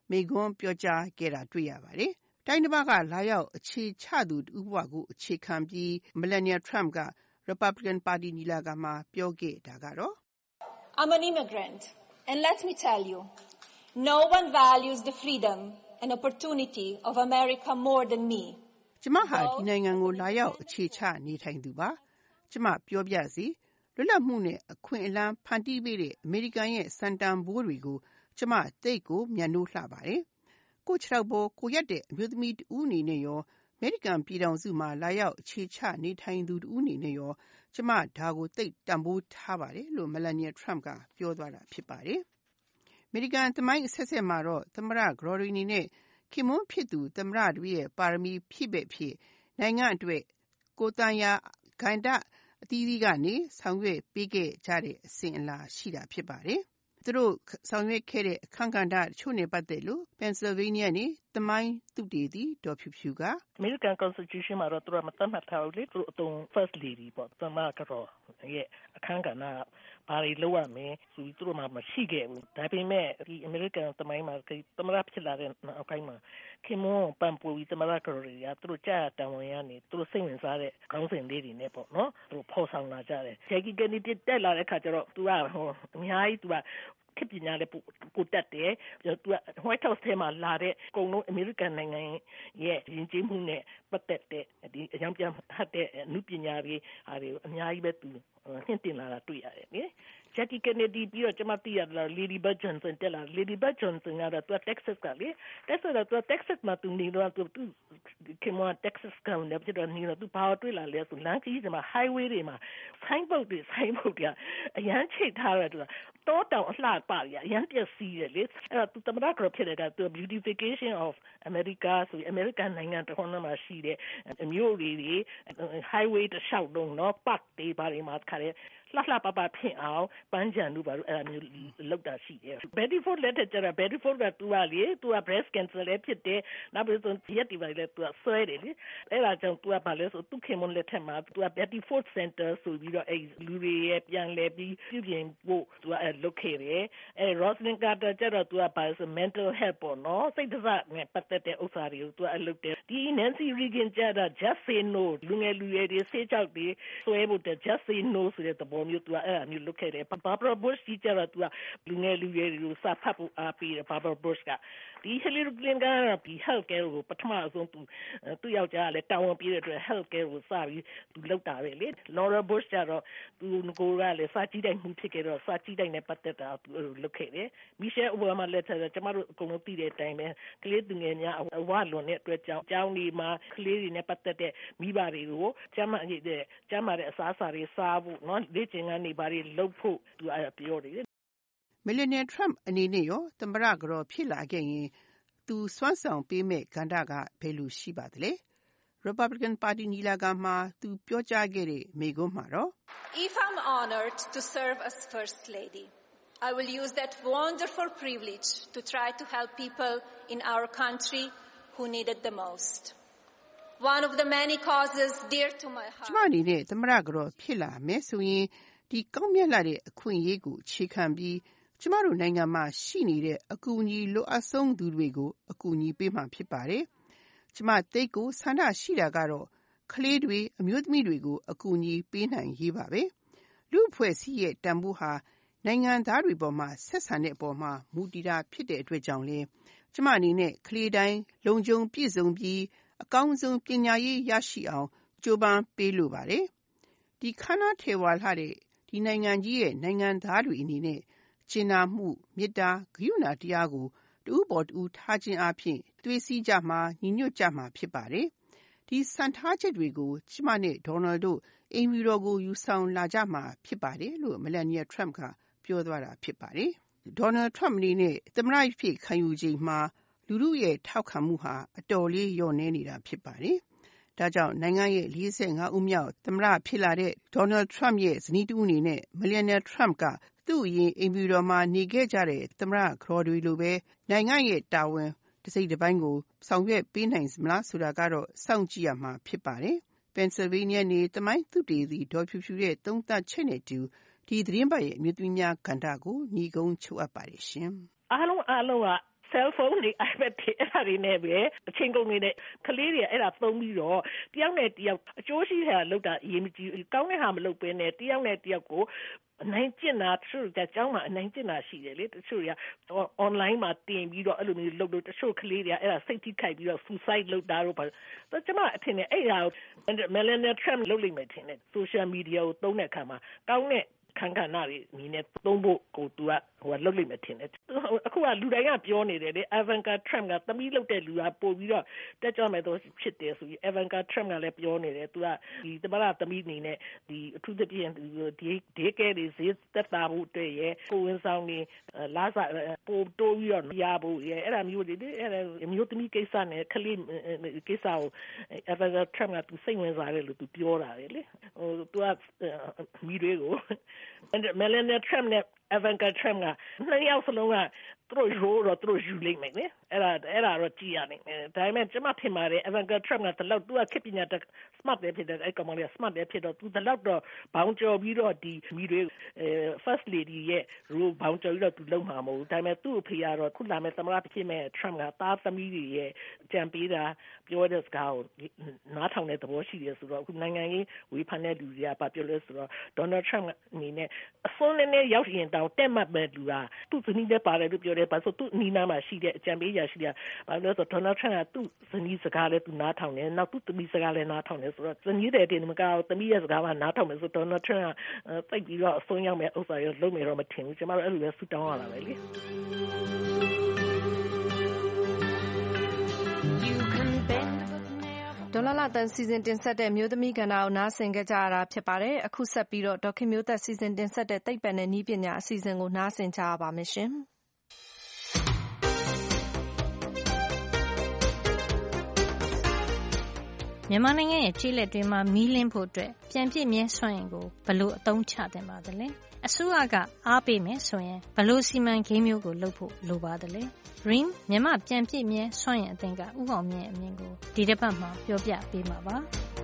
မိန့်ခွန်းပြောကြားခဲ့တာတွေ့ရပါတယ်။တိုင်းတစ်ပါးကလာရောက်အခြေချသူတဦးဘဝကိုအခြေခံပြီး Melania Trump က Republican Party ညီလာခံမှာပြောခဲ့တာကတော့ I'm an immigrant and let me tell you, no one values the freedom and opportunity of America more than me. ကျမဟာဒီနိုင်ငံကိုလာရောက်အခြေချနေထိုင်သူပါ။ကျမပြောပြစီလွတ်လပ်မှုနဲ့အခွင့်အလမ်းဖန်တီးပေးတဲ့အမေရိကန်ရဲ့စံတန်ဖိုးတွေကိုကျမသိကိုမြတ်နိုးလှပါတယ်။ကိုချောက်ပေါ်ကိုရက်တဲ့အမျိုးသမီးတူအနေနဲ့ရောအမေရိကန်ပြည်ထောင်စုမှာလာရောက်အခြေချနေထိုင်သူတူအနေနဲ့ရောကျမဒါကိုသိတန်ဖိုးထားပါတယ်လို့ Melania Trump ကပြောသွားတာဖြစ်ပါတယ်။အမေရိကန်သမိုင်းအဆက်ဆက်မှာတော့သမ္မတဂရော်ရီနီနဲ့ခင်မွန်းဖြစ်သူသမ္မတတို့ရဲ့ပါရမီဖြည့်ပဲ့ဖြစ်နိုင်ငံအတွက်ကိုတန်ရာဂန္ဓအသီးသီးကနေဆောင်ရွက်ပေးခဲ့ကြတဲ့အစဉ်အလာရှိတာဖြစ်ပါတယ်။သူတို့ဆောင်ရွက်ခဲ့တဲ့အခမ်းကဏ္ဍတချို့နဲ့ပတ်သက်လို့ Pennsylvania နေသမိုင်းသုတေသီဒေါ်ဖြူဖြူက American Constitution မှာတော့သူကမသတ်မှတ်ထားဘူးလေသူအတုံး First Lady ပေါ့သမ္မတကတော့ရဲ့အခမ်းကဏ္ဍဘာတွေလုပ်ရမယ်ဆိုပြီးသူတို့မှမရှိခဲ့ဘူးဒါပေမဲ့ဒီ American သမိုင်းမှာသမ္မတဖြစ်လာတဲ့နောက်ပိုင်းမှာခင်မွန်းပန်ပူပြီးသမ္မတကတော်တွေကသူတို့ကြားတာဝန်ရနေသူတို့စိတ်ဝင်စားတဲ့ခေါင်းစဉ်လေးတွေနဲ့ပေါ့နော်သူတို့ဖော်ဆောင်လာကြတယ် Jackie Kennedy တက်လာတဲ့ခါကျတော့သူကအများကြီးသူကခေတ်ပညာလည်းပိုတက်တယ်သူက White House ထဲမှာလာတဲ့အကုန်လုံး American နိုင်ငံရဲ့ယဉ်ကျေးမှုနဲ့ပတ်သက်တဲ့ဒီအကြောင်းပြန်ဟတ်တဲ့အမှုပညာတွေအားတွေအများကြီးပဲသူနှင့်တင်လာတာတွေ့ရတယ်နိ Jackie Kennedy ပြီးတော့ကျွန်မသိရတာ Lady Bird Johnson တက်လာ Lady Bird Johnson ကတော့သူက Texas ကလေ Texas မှာသူနေတော့သူခင်မွန်း Texas ကလည်းဖြစ်တော့နေတော့သူဘာတွေ့လာလဲဆိုလမ်းကြီးတွေမှာ highway တွေမှာ signboard တွေအရန်ချိတ်ထားတယ်သူကတောတောင်အလှပရအရန်ပျက်စီးတယ်လေအဲ့တော့သူသမ္မတကဖြစ်တဲ့ကသူ beautification of America ဆို American နိုင်ငံတစ်ခုလုံးမှာရှိတဲ့မြို့တွေ highway တစ်လျှောက်လုံးနော် park တွေဘာတွေမှာခါတယ်လှလှပပဖြစ်အောင်ပန်းချံတို့ဘာလို့အဲ့ဒါမျိုးလောက်တာရှိတယ် Betty Ford လက်ထက်ကျတော့ Betty Ford ကသူက breast cancer လည်းဖြစ်တယ်နောက်ပြီးတော့ရက်တီပါလေသူကဆွဲတယ်လေအဲ့ဒါကြောင့်သူကဘာလဲဆိုသူခင်မွန်းလက်ထက်မှာသူက Betty Ford Center ဆိုပြီးတော့အဲ့လူတွေရဲ့ပြန်လဲပြီးပြုပြင်ဖို့သူကအဲ့လုပ်ခဲ့တယ်အဲ့ Rosalynn Carter ကျတော့သူကဘာလဲဆို mental health ပေါ့နော်စိတ်ဒဇနဲ့ပတ်သက်တဲ့ဥစ္စာတွေကိုသူကလုပ်တယ်ဒီ Nancy Reagan ကျတော့ just say no လူငယ်လူရွယ်တွေဆေးကြောက်တွေဆွဲဖို့ just say no ဆိုတဲ့မျိုးသူကအဲ့အမျိုးလုပ်ခဲ့တယ် Barbara Bush ကြီးကျတော့သူကလူငယ်လူရွယ်တွေကိုစာဖတ်ဖို့အားပေးတယ် Barbara Bush ကဒီ Hillary Clinton ကဒီ health care ကိုပထမအဆုံးသူယောက်ျားကလည်းတာဝန်ပေးတဲ့အတွက် health care ကိုစပြီးသူလုပ်တာပဲလေ Laura Bush ကျတော့သူကိုကလည်းစာကြည့်တိုင်းမှုဖြစ်ခဲ့တော့စာကြည့်တိုင်းနဲ့ပတ်သက်တာသူလုပ်ခဲ့တယ် Michelle Obama လက်ထက်ကျမတို့အကုန်လုံးသိတဲ့အတိုင်းပဲကလေးသူငယ်များအဝလွန်တဲ့အတွက်ကြောင့်ကျောင်းဒီမှာကလေးတွေနဲ့ပတ်သက်တဲ့မိဘတွေကိုကျမတဲ့အစားအစာတွေစားဖို့နော်လေ့ကျင့်ခန်းတွေဘာတွေလုပ်ဖို့သူပြောတယ် Melania Trump အနေနဲ့ရောသမ္မတကတော့ဖြစ်လာခဲ့ရင်သူစွမ်းဆောင်ပေးမဲ့ကဏ္ဍကဘယ်လိုရှိပါသလဲ Republican Party ညီလာခံမှာသူပြောကြားခဲ့တဲ့မိန့်ခွန်းမှာတော့ If I'm honored to serve as First Lady, I will use that wonderful privilege to try to help people in our country who need it the most. One of the many causes dear to my heart. ကျမအနေနဲ့သမ္မတကတော့ဖြစ်လာမယ်ဆိုရင်ဒီကောင်းမြတ်လာတဲ့အခွင့်အရေးကိုအခြေခံပြီးကျမတို့နိုင်ငံမှာရှိနေတဲ့အကူအညီလိုအပ်ဆုံးသူတွေကိုအကူအညီပေးမှာဖြစ်ပါတယ်။ကျမသိကိုဆန္ဒရှိတာကတော့ကလေးတွေအမျိုးသမီးတွေကိုအကူအညီပေးနိုင်ရေးပါပဲ။လူအဖွဲ့အစည်းရဲ့တန်ဖိုးဟာနိုင်ငံသားတွေပေါ်မှာဆက်ဆံတဲ့အပေါ်မှာမူတည်တာဖြစ်တဲ့အတွက်ကြောင့်လေကျမအနေနဲ့ကလေးတိုင်းလုံခြုံပြည့်စုံပြီးအကောင်းဆုံးပညာရေးရရှိအောင်ကြိုးပမ်းပေးလိုပါတယ်။ဒီခန္ဓာထေဝါလှတဲ့ဒီနိုင်ငံကြီးရဲ့နိုင်ငံသားတွေအနေနဲ့ကျင်နာမှုမေတ္တာဂရုဏာတရားကိုတူပေါ်တူထားခြင်းအပြင်သွေးစည်းကြမှာညီညွတ်ကြမှာဖြစ်ပါတယ်။ဒီစံထားချက်တွေကိုကျမနဲ့ဒေါ်နယ်တို့အိမ်ဖြူတော်ကိုယူဆောင်လာကြမှာဖြစ်ပါတယ်လို့ Melania Trump ကပြောသွားတာဖြစ်ပါတယ်။ Donald Trump အနေနဲ့သမ္မတဖြစ်ခံယူချိန်မှာလူထုရဲ့ထောက်ခံမှုဟာအတော်လေးလျော့နည်းနေတာဖြစ်ပါတယ်။ဒါကြောင့်နိုင်ငံရဲ့45ဦးမြောက်သမ္မတဖြစ်လာတဲ့ Donald Trump ရဲ့ဇနီးတူအနေနဲ့ Melania Trump ကသူ့အရင်အိမ်ဖြူတော်မှာနေခဲ့ကြတဲ့သမ္မတခရော်တွေလိုပဲနိုင်ငံရဲ့တာဝန်တစ်စိတ်တစ်ပိုင်းကိုဆောင်ရွက်ပေးနိုင်မလားဆိုတာကတော့စောင့်ကြည့်ရမှာဖြစ်ပါတယ်။ Pennsylvania နေသမိုင်းသုတေသီဒေါ်ဖြူဖြူရဲ့သုံးသပ်ချက်နဲ့တူဒီသတင်းပတ်ရဲ့အမျိုးသမီးများကဏ္ဍကိုညီကုန်းချုပ်အပ်ပါတယ်ရှင်။အားလုံးက cell phone တွေ iPad တွေအဲ့ဒါတွေနဲ့ပဲအချိန်ကုန်နေတဲ့ကလေးတွေအဲ့ဒါသုံးပြီးတော့တယောက်နဲ့တယောက်အကျိုးရှိတာလုပ်တာအရေးမကြီးကောင်းတဲ့ဟာမလုပ်ဘဲနဲ့တယောက်နဲ့တယောက်ကိုအနိုင်ကျင့်တာတချို့ကကျောင်းမှာအနိုင်ကျင့်တာရှိတယ်လေတချို့က online မှာတင်ပြီးတော့အဲ့လိုမျိုးလုပ်လို့တချို့ကလေးတွေကအဲ့ဒါစိတ်ထိခိုက်ပြီးတော့ suicide လုပ်တာတော့တော့ကျွန်မအထင်နဲ့အဲ့ဒါ Melania Trump လုပ်လိမ့်မယ်ထင်တယ် social media ကိုသုံးတဲ့အခါမှာကောင်းတဲ့ခန်းခဏတွေအနေနဲ့သုံးဖို့ကိုသူကလုပ်လိမ့်မယ်ထင်တယ်အခုကလူတိုင်းကပြောနေတယ်လေ Ivanka Trump ကသမီးလုပ်တဲ့လူကပို့ပြီးတော့တက်ကြွမယ်တော့ဖြစ်တယ်ဆိုပြီး Ivanka Trump ကလည်းပြောနေတယ်သူကဒီသမရသမီးအနေနဲ့ဒီအထူးသဖြင့်ဒီဒေကဲတွေဈေးသက်သာဖို့အတွက်ရကိုဝင်ဆောင်နေလာစားပို့တိုးပြီးတော့ရဖို့ရအဲ့ဒါမျိုးတွေအဲ့ဒါမျိုးသမီးကိစ္စနဲ့ခလေးကိစ္စကို Ivanka Trump ကသူစိတ်ဝင်စားတယ်လို့သူပြောတာလေသူကမိတွေကိုMelania Trump နဲ့ Ivanka Trump ကနှစ်ယောက်စလုံးကသူတို့ရိုးတော့သူတို့ယူလိမ့်မယ်လေအဲ့ဒါတော့ကြည့်ရနိုင်တယ်ဒါပေမဲ့ကျွန်မထင်ပါတယ် Ivanka Trump ကတလောက်သူကခေတ်ပညာတတ် smart ပဲဖြစ်တယ်အဲ့ကောင်မလေး smart ပဲဖြစ်တော့သူတလောက်တော့ဘောင်းကျော်ပြီးတော့ဒီမိတွေ first lady ရဲ့ရိုးဘောင်းကျော်ပြီးတော့သူလုံမှာမဟုတ်ဘူးဒါပေမဲ့သူ့အဖေကတော့ခုလာမဲ့သမရဖြစ်မဲ့ Trump ကသားသမီးတွေရဲ့ကြံပေးတာပြောတဲ့စကားကိုနားထောင်တဲ့သဘောရှိတယ်ဆိုတော့အခုနိုင်ငံရေးဝေဖန်တဲ့လူတွေကဘာပြောလဲဆိုတော့ Donald Trump အနေနဲ့အစွန်းနဲ့ရောက်ရင်တောင်တက်မှတ်မဲ့လူကသူ့ဇနီးနဲ့ပါတယ်လို့ပြောတယ်ဘာလို့သူ့နီးနားမှာရှိတဲ့အကြံပေးရရှိတယ်ဘာလို့လဲဆိုတော့ Donald Trump ကသူ့ဇနီးစကားလည်းသူနားထောင်တယ်နောက်သူ့သမီးစကားလည်းနားထောင်တယ်ဆိုတော့ဇနီးတဲ့တင်မကောက်သမီးရဲ့စကားကနားထောင်မယ်ဆိုတော့ Donald Trump ကတိတ်ပြီးတော့အစွန်းရောက်မဲ့ဥစ္စာရောလုံးမယ်တော့မထင်ဘူးကျွန်တော်တို့အဲ့လိုပဲဆူတောင်းရတာပဲလေဒေါ်လာတန်စီစဉ်တင်ဆက်တဲ့မျိုးသမီးကဏ္ဍကိုနားဆင်ကြရတာဖြစ်ပါတယ်။အခုဆက်ပြီးတော့ဒေါခင်မျိုးသက်စီစဉ်တင်ဆက်တဲ့သိပ္ပံနဲ့နည်းပညာအစီအစဉ်ကိုနားဆင်ကြရပါမယ်ရှင်။မြန်မာနိုင်ငံရဲ့ကျေးလက်တွေမှာမီးလင်းဖို့အတွက်ပြန်ပြည့်မြဲစွမ်းအင်ကိုဘယ်လိုအသုံးချသင့်ပါသလဲ။အစိုးရကအားပေးမယ်ဆိုရင်ဘယ်လိုစီမံကိန်းမျိုးကိုလုပ်ဖို့လိုပါသလဲ။ Green မြန်မာပြန်ပြည့်မြဲစွမ်းအင်အသင်းကဦးအောင်မြင့်အမြင်ကိုဒီတစ်ပတ်မှာပြောပြပေးမှာပါ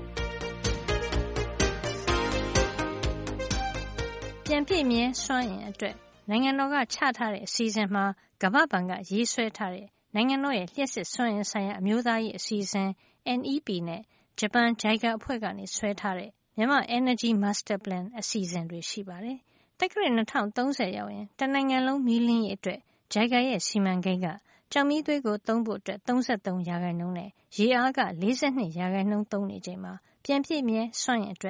။ပြန်ပြည့်မြဲစွမ်းအင်အတွက်နိုင်ငံတော်ကချထားတဲ့အစီအစဉ်မှာကမ္ဘာ့ဘဏ်ကရေးဆွဲထားတဲ့နိုင်ငံတော်ရဲ့လျှပ်စစ်စွမ်းအင်ဆိုင်ရာအမျိုးသားရေးအစီအစဉ် NEP နဲ့ဂျပန် JICA အဖွဲ့ကနေဆွဲထားတဲ့မြန်မာ Energy Master Plan အစီအစဉ်တွေရှိပါတယ်။တက္ကရာ2030ရောက်ရင်တနိုင်ငံလုံးမီးလင်းရေးအတွက် JICA ရဲ့စီမံကိန်းကကျောက်မီးသွေးကိုသုံးဖို့အတွက် 33% နဲ့ရေအားက 42% သုံးနေချိန်မှာပြန်ပြည့်မြဲစွမ်းအင်အတွက်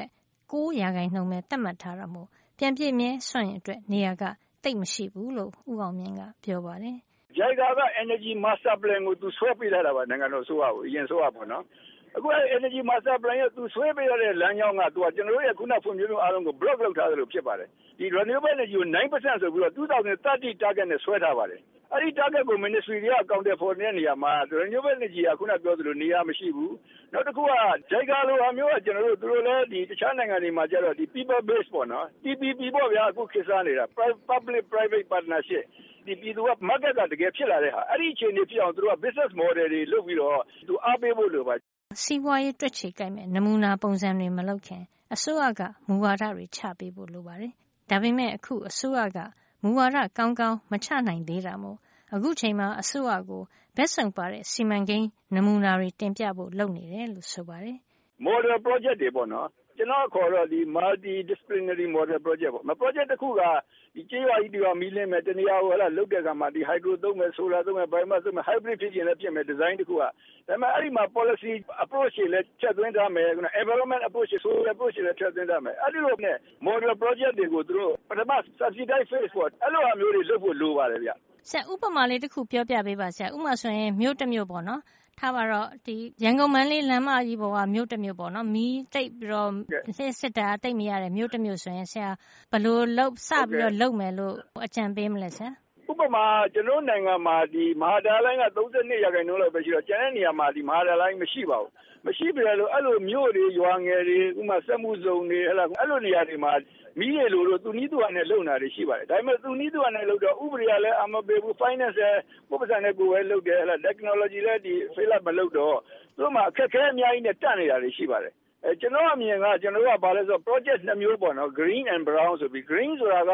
9% ပဲသတ်မှတ်ထားတာမို့ပြန်ပြည့်မြဲစွမ်းအင်အတွက်နေရာကတိတ်မရှိဘူးလို့ဦးအောင်မြင့်ကပြောပါတယ်။ JICA က Energy Master Plan ကိုသူဆွဲပေးထားတာပါနိုင်ငံတော်အစိုးရကိုအရင်ဆိုရပါတော့အခု Energy Master Plan ရဲ့သူဆွဲပေးရတဲ့လမ်းကြောင်းကသူကကျွန်တော်တို့ရဲ့ခုနဖွံ့ဖြိုးမှုအားလုံးကို block လုပ်ထားသလိုဖြစ်ပါတယ်ဒီ renewable energy ကို 9% ဆိုပြီးတော့2030 target နဲ့ဆွဲထားပါတယ်အဲ့ဒီ target ကို ministry တွေက counter for တဲ့နေရာမှာ renewable energy ကခုနပြောသလိုနေရာမရှိဘူးနောက်တစ်ခုက JICA လိုအမျိုးကကျွန်တော်တို့သူတို့လည်းဒီတခြားနိုင်ငံတွေမှာကျတော့ဒီ people base ပေါ့နော် PPP ပေါ့ဗျာအခုခေတ်စားနေတာ public private partnershipဒီပြည်သူက market ကတကယ်ဖြစ်လာတဲ့ဟာအဲ့ဒီအခြေအနေဖြစ်အောင်သူတို့က business model တွေလုပ်ပြီးတော့သူအားပေးဖို့လိုပါစီးပွားရေးတွက်ချေကိုက်မဲ့နမူနာပုံစံတွေမလုပ်ခင်အစိုးရကမူဝါဒတွေချပေးဖို့လိုပါတယ်။ဒါပေမဲ့အခုအစိုးရကမူဝါဒကောင်းကောင်းမချနိုင်သေးတာမို့အခုချိန်မှာအစိုးရကိုဘက်ဆောင်ပါတဲ့စီမံကိန်းနမူနာတွေတင်ပြဖို့လုပ်နေတယ်လို့ဆိုပါတယ်။ Model project တွေပေါ့နော်ကျွန်တော်ခေါ်တော့ဒီ multi disciplinary model project ပေါ့။ project တစ်ခုကဒီကျေးရွာကြီးတွေကမီးလင်းမယ်တနေရာကိုလုပ်တဲ့ကမှာဒီ hydro သုံးမယ် solar သုံးမယ် biomass သုံးမယ် hybrid ဖြစ်ရင်လည်းဖြစ်မယ် design တစ်ခုကဒါပေမဲ့အဲ့ဒီမှာ policy approach တွေလည်းချက်သွင်းထားမယ် environment approach တွေ social approach တွေလည်းချက်သွင်းထားမယ်အဲ့ဒီလိုနဲ့ model project တွေကိုသူတို့ပထမ subsidize phase ပေါ့အဲ့လိုအမျိုးတွေလုပ်ဖို့လိုပါတယ်ဗျဆရာဥပမာလေးတစ်ခုပြောပြပေးပါဆရာဥပမာဆိုရင်မြို့တစ်မြို့ပေါ့နော်ထားပါတော့ဒီရန်ကုန်မန္တလေးလမ်းမကြီးပေါ်ကမြို့တစ်မြို့ပေါ့နော်မီးတိတ်ပြီးတော့လျှက်စစ်တာတိတ်မရတဲ့မြို့တစ်မြို့ဆိုရင်ဆရာဘယ်လိုလုပ်စပြီးတော့လုပ်မယ်လို့အကြံပေးမလဲဆရာဥပမာကျွန်တော်နိုင်ငံမှာဒီမဟာဒါလိုင်းက 32% လောက်ပဲရှိတော့ကျန်တဲ့နေရာမှာဒီမဟာဒါလိုင်းမရှိပါဘူးမရှိပြီလို့အဲ့လိုမြို့တွေရွာငယ်တွေဥပမာစက်မှုဇုံတွေအဲ့လိုနေရာတွေမှာမီးရလို့သူနီးသူကနေလုံတာတွေရှိပါတယ်ဒါပေမဲ့သူနီးသူကနေလုံတော့ဥပဒေကလည်းအမပေးဘူး finance ကိုပတ်စံနဲ့ကိုယ်ပဲလုပ်တယ်အဲ့ technology လည်းဒီ fail up မလုပ်တော့သူ့မှာအခက်အခဲအများကြီးနဲ့တက်နေတာတွေရှိပါတယ်ကျွန်တော်အမြင်ကကျွန်တော်ကဘာလဲဆိုတော့ project 2မျိုးပေါ့နော် green and brown ဆိုပြီး green ဆိုတာက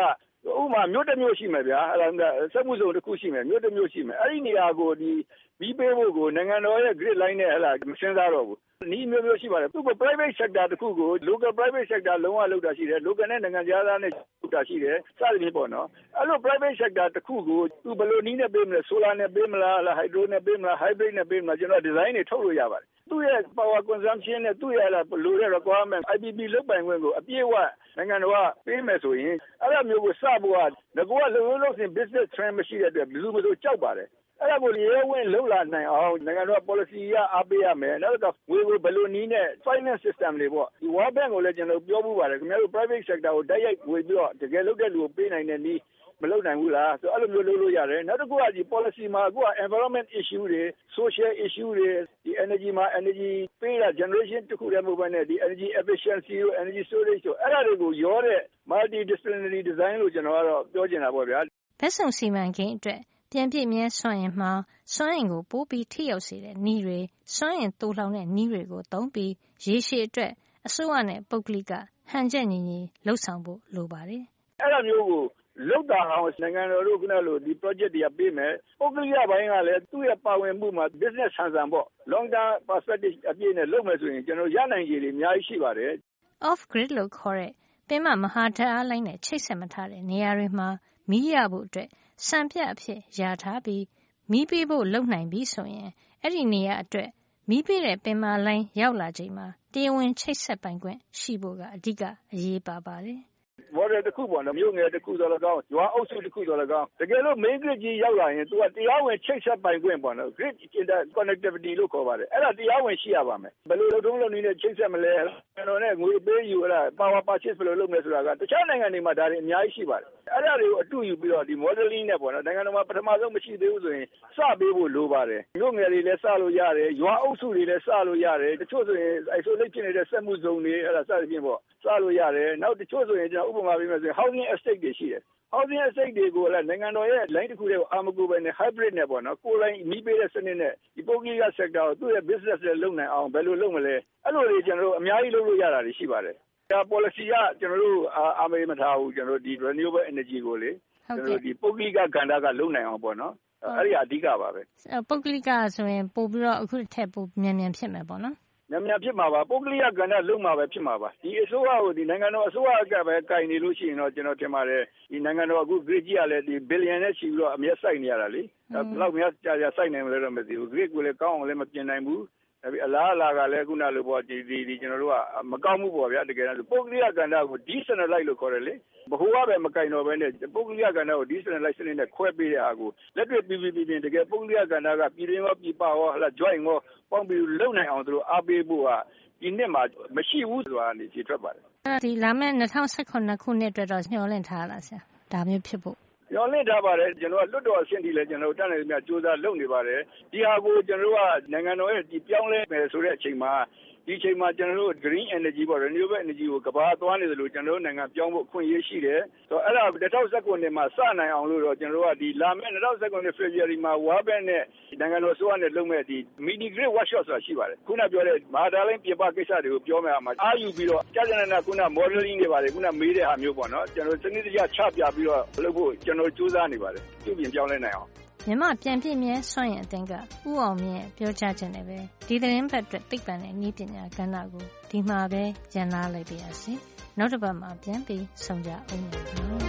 ဥပမာမြို့တစ်မြို့ရှိမယ်ဗျာစက်မှုဇုံတစ်ခုရှိမယ်မြို့တစ်မြို့ရှိမယ်အဲ့ဒီနေရာကိုမီးပေးဖို့ကိုနိုင်ငံတော်ရဲ့ grid line နဲ့မစဉ်းစားတော့ဘူးနီးမျိုးရှိပါတယ်သူက private sector တစ်ခုကို local private sector လုံးဝလုပ်တာရှိတယ် local နဲ့နိုင်ငံခြားသားနဲ့လုပ်တာရှိတယ်စသဖြင့်ပေါ့နော်အဲ့လို private sector တစ်ခုကိုသူဘယ်လိုနည်းနဲ့ပေးမလဲ solar နဲ့ပေးမလား hydro နဲ့ပေးမလား hybrid နဲ့ပေးမလားကျွန်တော် design တွေထုတ်လို့ရပါတယ်သူ့ရဲ့ power consumption နဲ့သူ့ရဲ့လိုတဲ့ requirement IPP လုပ်ပိုင်ခွင့်ကိုအပြည့်အဝနိုင်ငံတော်ကပေးမယ်ဆိုရင်အဲ့လိုမျိုးကိုစဖို့ကငကောကလုံးစင် business trend မရှိတဲ့အတွက်ဘယ်သူမှမကြောက်ပါတယ်အဲ့ဒါကိုရဲဝင်လှုပ်လာနိုင်အောင်နိုင်ငံတော် policy ရအားပေးရမယ်နောက်ကငွေကိုဘယ်လိုနည်းနဲ့ finance system တွေပေါ့ဒီ World Bank ကိုလည်းကျွန်တော်ပြောမှုပါတယ်ခင်ဗျားတို့ private sector ကိုတိုက်ရိုက်ငွေပြီးတော့တကယ်လုပ်တဲ့လူကိုပေးနိုင်တဲ့နည်းမလုပ်နိုင်ဘူးလားဆိုအဲ့လိုမျိုးလုပ်လို့ရတယ်နောက်တစ်ခုကဒီ policy မှာအခုက environment issue တွေ social issue တွေဒီ energy မှာ energy ပေးတာ generation တစ်ခုတည်းမဟုတ်ဘဲနဲ့ဒီ energy efficiency တို့ energy storage တို့အဲ့ဒါတွေကိုရောတဲ့ multidisciplinary design လို့ကျွန်တော်ကတော့ပြောချင်တာပေါ့ဗျာဘက်စုံစီမံကိန်းအတွက်ပြန်ပြည့်မြဲစွမ်းအင်မှာစွမ်းအင်ကိုပိုပြီးထိရောက်စေတဲ့နည်းတွေစွမ်းအင်သိုလှောင်တဲ့နည်းတွေကိုသုံးပြီးရေရှည်အတွက်အစိုးရနဲ့ပုဂ္ဂလိကဟန်ချက်ညီညီလှုပ်ဆောင်ဖို့လိုပါတယ်အဲ့လိုမျိုးကိုလောက်တာအောင်နိုင်ငံတော်တို့ခုနလိုဒီ project တွေကပေးမယ်ပုဂ္ဂလိကဘိုင်းကလည်းသူ့ရဲ့ပါဝင်မှုမှာ business ဆန်ဆန်ပေါ့ long term perspective အပြည့်နဲ့လုပ်မယ်ဆိုရင်ကျွန်တော်ရနိုင်ခြေတွေအများကြီးရှိပါတယ် off grid လို့ခေါ်တဲ့ပင်မမဟာဓာတ်အားလိုင်းနဲ့ချိတ်ဆက်မထားတဲ့နေရာတွေမှာမီးရဖို့အတွက်စံပြအဖြစ်ရထားပြီးမီးပေးဖို့လုပ်နိုင်ပြီဆိုရင်အဲ့ဒီနေရာအတွက်မီးပေးတဲ့ပင်မလိုင်းရောက်လာချိန်မှာတရားဝင်ချိတ်ဆက်ပိုင်ခွင့်ရှိဖို့ကအဓိကအရေးပါပါတယ် model တစ်ခုပေါ့နော်မြို့ငယ်တစ်ခုဆိုတော့ကောင်းရွာအုပ်စုတစ်ခုဆိုတော့ကောင်းတကယ်လို့ main grid ကြီးရောက်လာရင်သူကတရားဝင်ချိတ်ဆက်ပိုင်ခွင့်ပေါ့နော် grid interconnectivity လို့ခေါ်ပါတယ်အဲ့ဒါတရားဝင်ရှိရပါမယ်ဘယ်လိုလုပ်နည်းနဲ့ချိတ်ဆက်မလဲကျွန်တော်နဲ့ငွေပေးယူအဲ့ဒါ power purchase ဘယ်လိုလုပ်မလဲဆိုတာကတခြားနိုင်ငံတွေမှာဒါတွေအများကြီးရှိပါတယ်အဲ့ဒါတွေကိုအတူယူပြီးတော့ဒီ modeling နဲ့ပေါ့နော်နိုင်ငံတော်မှာပထမဆုံးမရှိသေးဘူးဆိုရင်စပေးဖို့လိုပါတယ်မြို့ငယ်တွေလည်းစလို့ရတယ်ရွာအုပ်စုတွေလည်းစလို့ရတယ်တချို့ဆိုရင် isolate ဖြစ်နေတဲ့စက်မှုဇုံတွေအဲ့ဒါစသဖြင့်ပေါ့စလို့ရတယ်နောက်တချို့ဆိုရင်ကျွန်တော်ဥပမာပေးမယ်ဆိုရင် housing estate တွေရှိတယ် housing estate တွေကိုလည်းနိုင်ငံတော်ရဲ့ line တစ်ခုတည်းကိုအာမကူပဲနဲ့ hybrid နဲ့ပေါ့နော်ကိုယ်တိုင်မီးပေးတဲ့စနစ်နဲ့ဒီပုဂ္ဂလိက sector ကိုသူ့ရဲ့ business တွေလုပ်နိုင်အောင်ဘယ်လိုလုပ်မလဲအဲ့လိုတွေကျွန်တော်တို့အများကြီးလုပ်လို့ရတာတွေရှိပါတယ်ဒါ policy ကကျွန်တော်တို့အာမေးမထားဘူးကျွန်တော်တို့ဒီ renewable energy ကိုလေကျွန်တော်တို့ဒီပုဂ္ဂလိကကဏ္ဍကလုပ်နိုင်အောင်ပေါ့နော်အဲ့ဒီအဓိကပါပဲပုဂ္ဂလိကဆိုရင်ပို့ပြီးတော့အခုထက်ပိုမြန်ဖြစ်မယ်ပေါ့နော်မြန်ဖြစ်မှာပါပုဂ္ဂလိကကဏ္ဍလုံးမှာပဲဖြစ်မှာပါဒီအစိုးရကိုဒီနိုင်ငံတော်အစိုးရကပဲကင်နေလို့ရှိရင်တော့ကျွန်တော်ထင်ပါတယ်ဒီနိုင်ငံတော်အခု grid ကြီးကလည်းဒီဘီလီယံနဲ့ချီပြီးတော့အမြတ်စိုက်နေရတာလေဘယ်လောက်များကြာစိုက်နိုင်မလဲတော့မသိဘူး grid ကိုလည်းကောင်းအောင်လည်းမပြင်နိုင်ဘူးအလားကလည်းခုနလိုပေါ့ဒီကျွန်တော်တို့ကမကောင်းမှုပေါ့ဗျာတကယ်တော့ပုဂ္ဂလိကကဏ္ဍကို decentralize လို့ခေါ်တယ်လေဘဟုကပဲမကင်တော့ဘဲနဲ့ပုဂ္ဂလိကကဏ္ဍကို decentralize စနစ်နဲ့ခွဲပေးတဲ့အားကိုလက်တွေ့ပြတကယ်ပုဂ္ဂလိကကဏ္ဍကပြည်တွင်းရောပြည်ပရောjoin ရောပေါင်းပြီးလုံနိုင်အောင်သူတို့အားပေးဖို့ကဒီနှစ်မှာမရှိဘူးဆိုတာနေကြည့်ထွက်ပါတယ်ဒီလာမယ့်2019ခုနှစ်အတွက်တော့ညှော်လင့်ထားလားဆရာဒါမျိုးဖြစ်ဖို့ညှော်လင့်ထားပါတယ်ကျွန်တော်ကလွတ်တော်အဆင့်ထိလည်းကျွန်တော်တက်နေသမျှစူးစမ်းလုပ်နေပါတယ်ဒီဟာကိုကျွန်တော်ကနိုင်ငံတော်ရဲ့ဒီပြောင်းလဲမယ်ဆိုတဲ့အချိန်မှာဒီအချိန်မှာကျွန်တော်တို့ green energy ပေါ့ renewable energy ကိုကဘာသွားနေသလိုကျွန်တော်တို့နိုင်ငံပြောင်းဖို့အခွင့်အရေးရှိတယ်ဆိုတော့အဲ့ဒါ2019နှစ်မှာစနိုင်အောင်လို့တော့ကျွန်တော်တို့ကဒီလာမယ့်2019 February မှာ World Bank နဲ့နိုင်ငံတော်ဆိုရနဲ့လုပ်မဲ့ဒီ mini grid workshop ဆိုတာရှိပါတယ်ခုနပြောတဲ့မဟာဒါလိုင်းပြပကိစ္စတွေကိုပြောမယ်မှာအားယူပြီးတော့ကြာကြာနာခုန modeling တွေပါတယ်ခုနမေးတဲ့ဟာမျိုးပေါ့နော်ကျွန်တော်စနစ်တကျချပြပြီးတော့လုပ်ဖို့ကျွန်တော်စူးစမ်းနေပါတယ်ပြုပြင်ပြောင်းလဲနိုင်အောင်မြန်မာပြန်ပြည့်မြဲစွမ်းရည်အသင်းကဦးအောင်မြင့်ရဲ့ပြောကြားချက်နဲ့ပဲဒီသတင်းပတ်အတွက်သိပ္ပံနဲ့နည်းပညာကဏ္ဍကိုဒီမှာပဲရန်နာလိုက်ပါရစေ။နောက်တစ်ပတ်မှာပြန်ပြီးဆုံကြအောင်ပါ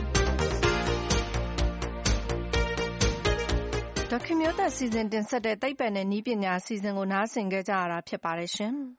။ဒေါက်ခင်မျိုးသက်စီစဉ်တင်ဆက်တဲ့သိပ္ပံနဲ့နည်းပညာအစီအစဉ်ကိုနားဆင်ခဲ့ကြရတာဖြစ်ပါတယ်ရှင်။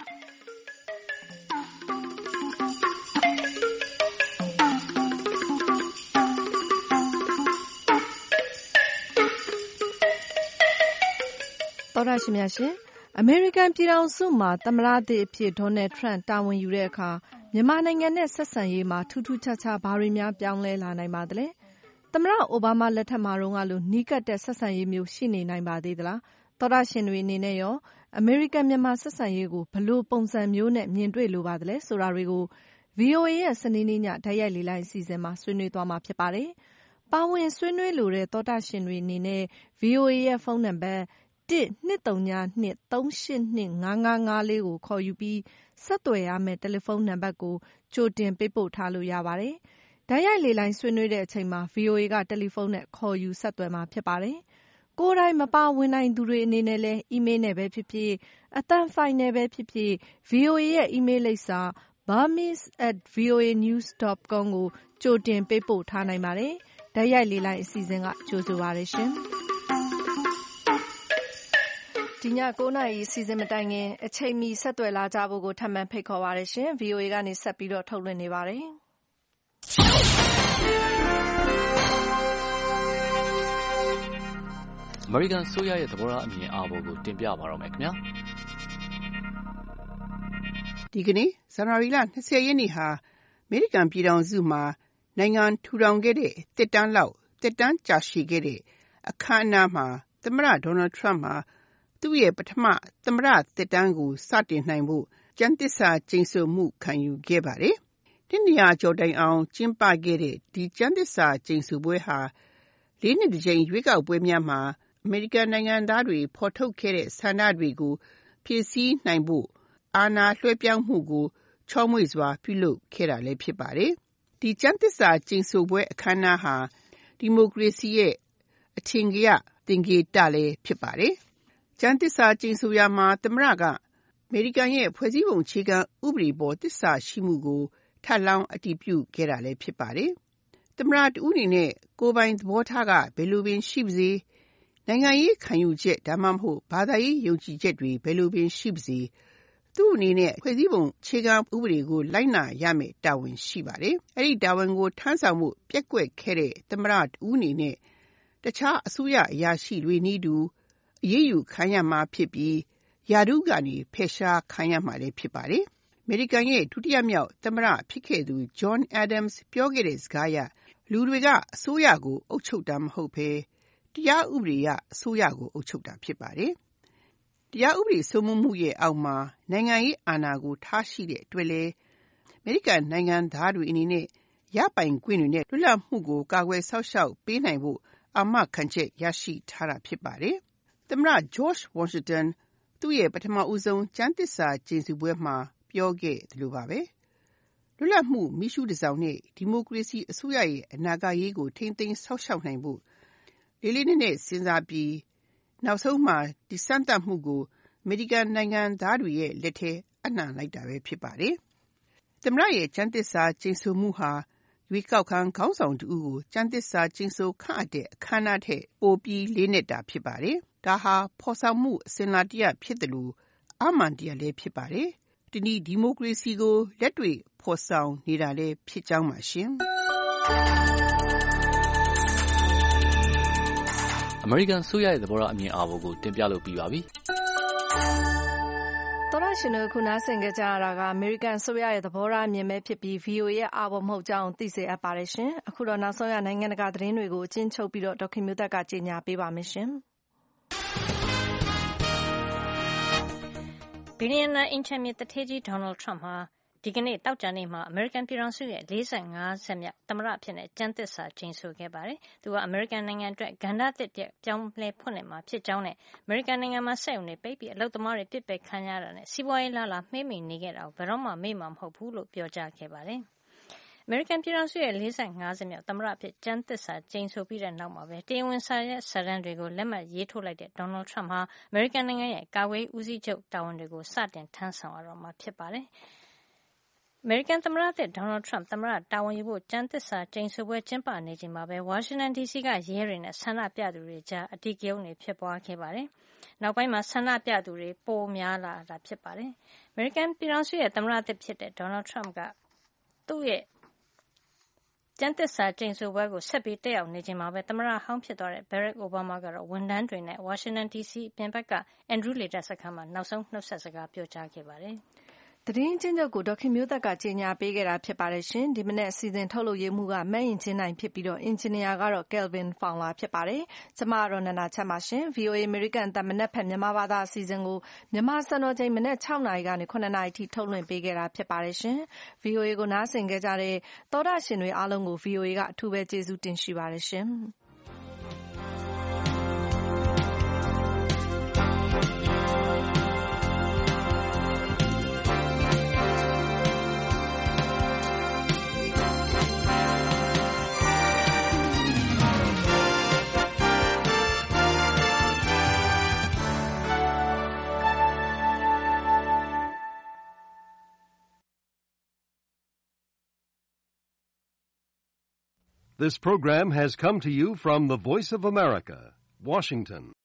သောတရှင်များရှင်အမေရိကန်ပြည်ထောင်စုမှာသမ္မတသစ်အဖြစ်ဒေါ်နယ်ထရန့်တာဝန်ယူတဲ့အခါမြန်မာနိုင်ငံနဲ့ဆက်ဆံရေးမှာထူးထူးခြားခြားဘာတွေများပြောင်းလဲလာနိုင်ပါသလဲသမ္မတအိုဘားမားလက်ထက်မှာတုန်းကလိုနီးကပ်တဲ့ဆက်ဆံရေးမျိုးရှိနေနိုင်ပါသေးသလားသောတရှင်တွေအနေနဲ့ရောအမေရိကန်မြန်မာဆက်ဆံရေးကိုဘယ်လိုပုံစံမျိုးနဲ့မြင်တွေ့လိုပါသလဲဆိုတာတွေကို VOA ရဲ့စနေနေ့ညဓာတ်ရိုက်လေ့လာအစီအစဉ်မှာဆွေးနွေးသွားမှာဖြစ်ပါတယ်ပါဝင်ဆွေးနွေးလိုတဲ့သောတရှင်တွေအနေနဲ့ VOA ရဲ့ဖုန်းနံပါတ်1-232-382-5554ကိုခေါ်ယူပြီးဆက်သွယ်ရမယ့်တယ်လီဖုန်းနံပါတ်ကိုကြိုတင်ပေးပို့ထားလို့ရပါတယ်။တိုက်ရိုက်လေလိုင်းဆွေးနွေးတဲ့အချိန်မှာ VOA ကတယ်လီဖုန်းနဲ့ခေါ်ယူဆက်သွယ်မှာဖြစ်ပါတယ်။ကိုယ်တိုင်မပါဝင်နိုင်သူတွေအနေနဲ့လည်းအီးမေးလ်နဲ့ပဲဖြစ်ဖြစ်အသံဖိုင်နဲ့ပဲဖြစ်ဖြစ် VOA ရဲ့အီးမေးလ်လိပ်စာ burmese@voanews.com ကိုကြိုတင်ပေးပို့ထားနိုင်ပါတယ်။တိုက်ရိုက်လေလိုင်းအစီအစဉ်ကကြိုဆိုပါရရှင်။ဒီည9 နာရီအစီအစဉ်မတိုင်ခင်အချိန်မီဆက်သွယ်လာကြဖို့ကိုထပ်မံဖိတ်ခေါ်ပါရရှင်။ VOA ကနေဆက်ပြီးတော့ထုတ်လွှင့်နေပါတယ်။အမေရိကန်ဆိုရရဲ့သဘောထားအမြင်အာဘော်ကိုတင်ပြပါတော့မယ်ခင်ဗျာဒီကနေ့ဇန်နဝါရီလ20ရက်နေ့ဟာအမေရိကန်ပြည်ထောင်စုမှာနိုင်ငံထူထောင်ခဲ့တဲ့တက်တန်းကြာရှည်ခဲ့တဲ့အခမ်းအနားမှာသမ္မတဒေါ်နယ်ထရမ့်ဟာသူ့ရဲ့ပထမသမ္မတတက်တန်းကိုစတင်နိုင်ဖို့ကျမ်းသစ္စာကျိန်ဆိုမှုခံယူခဲ့ပါတယ်။200ကျော်တိုင်အောင်ကျင်းပခဲ့တဲ့ဒီကျမ်းသစ္စာကျိန်ဆိုပွဲဟာ4နှစ်တစ်ကြိမ်ရွေးကောက်ပွဲများမှာအမေရိကန်နိုင်ငံသားတွေဖော်ထုတ်ခဲ့တဲ့ဆန္ဒတွေကိုဖြည့်ဆည်းနိုင်ဖို့အာဏာလွှဲပြောင်းမှုကိုချောမွေ့စွာပြုလုပ်ခဲ့တာလည်းဖြစ်ပါတယ်။ဒီကျမ်းသစ္စာကျိန်ဆိုပွဲအခမ်းအနားဟာဒီမိုကရေစီရဲ့အထင်ကရသင်္ကေတလည်းဖြစ်ပါတယ်။ကျမ်းသစ္စာကျိန်ဆိုရာမှာသမ္မတကအမေရိကန်ရဲ့ဖွဲ့စည်းပုံအခြေခံဥပဒေပေါ်သစ္စာရှိမှုကိုထပ်လောင်းအတည်ပြုခဲ့တာလည်းဖြစ်ပါတယ်။သမ္မတဦးအနေနဲ့ကိုယ်ပိုင်သဘောထားကဘယ်လိုပင်ရှိပါစေနိုင်ငံရေးခံယူချက်ဒါမှမဟုတ်ဘာသာရေးယုံကြည်ချက်တွေဘယ်လိုပင်ရှိပါစေသူ့အနေနဲ့ဖွဲ့စည်းပုံအခြေခံဥပဒေကိုလိုက်နာရမယ့်တာဝန်ရှိပါတယ်။အဲဒီတာဝန်ကိုထမ်းဆောင်မှုပျက်ကွက်ခဲ့တဲ့သမ္မတဦးအနေနဲ့တခြားအစိုးရအရာရှိတွေနည်းတူအရေးယူခံရမှာဖြစ်ပြီးရာထူးကနေဖယ်ရှားခံရမှာလည်းဖြစ်ပါတယ်။အမေရိကန်ရဲ့ဒုတိယမြောက်သမ္မတဖြစ်ခဲ့သူ John Adams ပြောခဲ့တဲ့စကားအရလူတွေကအစိုးရကိုအုပ်ချုပ်တာမဟုတ်ဘဲတရားဥပဒေအစိုးရကိုအုပ်ချုပ်တာဖြစ်ပါတယ်။တရားဥပဒေစိုးမိုးမှုရဲ့အောက်မှာနိုင်ငံရေးအာဏာကိုထားရှိတဲ့အတွက်လည်းအမေရိကန်နိုင်ငံသားတွေအနေနဲ့ရပိုင်ခွင့်တွေနဲ့လွတ်လပ်မှုကိုကာကွယ်စောင့်ရှောက်ပေးနိုင်ဖို့အာမခံချက်ရရှိထားတာဖြစ်ပါတယ်။သမ္မတ George Washington သူ့ရဲ့ပထမဦးဆုံးကျမ်းသစ္စာကျိန်ဆိုပွဲမှာပြောခဲ့သလိုပါပဲ။လွတ်လပ်မှုမီးရှူးတစ်စောင်နဲ့ဒီမိုကရေစီအစိုးရရဲ့အနာဂတ်ရေးကိုထိန်းသိမ်းစောင့်ရှောက်နိုင်ဖို့လေးလေးနက်နက်စဉ်းစားပြီးနောက်ဆုံးမှာဒီစမ်းသပ်မှုကိုအမေရိကန်နိုင်ငံသားတွေရဲ့လက်ထဲအပ်နှံလိုက်တာပဲဖြစ်ပါတယ်။သမ္မတရဲ့ကျမ်းသစ္စာကျိန်ဆိုမှုဟာရွေးကောက်ခံခေါင်းဆောင်တူကိုကျမ်းသစ္စာကျိန်ဆိုခန့်အပ်တဲ့အခမ်းအနားထက်ပိုပြီးလေးနက်တာဖြစ်ပါတယ်။ဒါဟာဖော်ဆောင်မှုအစဉ်အလာတရဖြစ်တယ်လို့အမှန်တရားလည်းဖြစ်ပါတယ်။ဒီနေ့ဒီမိုကရေစီကိုလက်တွေ့ဖော်ဆောင်နေတာလည်းဖြစ်ကြောင်းပါရှင်။အမေရိကန်ဆိုရရဲ့သဘောထားအမြင်အာဘော်ကိုတင်ပြလို့ပြီးပါပြီ။သောရရှင်တို့ခုနားဆင်ကြကြရတာကအမေရိကန်ဆိုရရဲ့သဘောထားအမြင်ပဲဖြစ်ပြီး VOA ရဲ့အာဘော်မဟုတ်ကြောင်းသိစေအပ်ပါတယ်ရှင်။အခုတော့နောက်ဆုံးရနိုင်ငံတကာသတင်းတွေကိုအကျဉ်းချုပ်ပြီးတော့ဒေါက်ခင်မျိုးသက်ကကြေညာပေးပါမယ်ရှင်။ဘီလီယံနာအင်ချန်မြေတထေးကြီးဒေါ်နယ်ထရမ့်ဟာဒီကနေ့တောက်ကြနေ့မှာအမေရိကန်ပြည်ထောင်စုရဲ့45 ဆက်မြောက်သမ္မတအဖြစ်နဲ့ကျမ်းသစ္စာကျိန်ဆိုခဲ့ပါတယ်။သူကအမေရိကန်နိုင်ငံအတွက်ကဏ္ဍသစ်ပြောင်းလဲဖွင့်လှစ်မှာဖြစ်ကြောင်းနဲ့အမေရိကန်နိုင်ငံမှာစက်ရုံတွေပိတ်ပြီးအလုပ်သမားတွေပစ်ပယ်ခံရတာနဲ့စီးပွားရေးလာမှေးမှိန်နေခဲ့တာကိုဘယ်တော့မှမေ့မှာမဟုတ်ဘူးလို့ပြောကြားခဲ့ပါတယ်။အမေရိကန်ပြည်ထောင်စုရဲ့45 ဆက်မြောက်သမ္မတအဖြစ်ကျမ်းသစ္စာကျိန်ဆိုပြီးတဲ့နောက်မှာပဲတရားဝင်စာရွက်စာတမ်းတွေကိုလက်မှတ်ရေးထိုးလိုက်တဲ့ဒေါ်နယ်ထရမ့်ဟာအမေရိကန်နိုင်ငံရဲ့ကာကွယ်ရေးဦးစီးချုပ်တာဝန်တွေကိုစတင်ထမ်းဆောင်ရတော့မှာဖြစ်ပါတယ်။အမေရိကန်သမ္မတသစ်ဒေါ်နယ်ထရမ့်သမ္မတတာဝန်ယူဖို့ကျမ်းသစ္စာကျိန်ဆိုပွဲကျင်းပနေချိန်မှာပဲဝါရှင်တန်ဒီစီကရဲတွေနဲ့ဆန္ဒပြသူတွေကြားအဓိကရုဏ်းတွေဖြစ်ပွားခဲ့ပါတယ်။နောက်ပိုင်းမှာဆန္ဒပြသူတွေပိုများလာတာဖြစ်ပါတယ်။အမေရိကန်ပြည်ထောင်စုရဲ့သမ္မတသစ်ဖြစ်တဲ့ဒေါ်နယ်ထရမ့်ကသူ့ရဲ့ကျမ်းသစ္စာကျိန်ဆိုပွဲကိုဆက်ပြီးတက်ရောက်နေချိန်မှာပဲသမ္မတဟောင်းဖြစ်သွားတဲ့ဘရက်အိုဘားမားကတော့ဝန်ထမ်းတွေနဲ့ဝါရှင်တန်ဒီစီအပြင်ဘက်ကအန်ဒရူးလေတပ်စခန်းမှာနောက်ဆုံးနှုတ်ဆက်စကားပြောကြားခဲ့ပါတယ်။သတင်းချင်းချုပ်ကိုဒေါက်ခင်မျိုးသက်ကကြေညာပေးခဲ့တာဖြစ်ပါတယ်ရှင်။ဒီမနေ့အစီအစဉ်ထုတ်လုပ်ရေးမှုကမတ်ရင်ချင်းနိုင်ဖြစ်ပြီးတော့အင်ဂျင်နီယာကတော့ Kelvin Fowler ဖြစ်ပါတယ်။ကျမကတော့နန္ဒာချမ်းပါရှင်။ VOA American အသံမနက်ဖြန်မြန်မာဘာသာအစီအစဉ်ကိုမြန်မာစံတော်ချိန်မနက်6နာရီကနေ9နာရီထိထုတ်လွှင့်ပေးခဲ့တာဖြစ်ပါတယ်ရှင်။ VOA ကိုနားဆင်ကြတဲ့သောတာရှင်တွေအားလုံးကို VOA ကအထူးပဲကျေးဇူးတင်ရှိပါတယ်ရှင်။ This program has come to you from the Voice of America, Washington.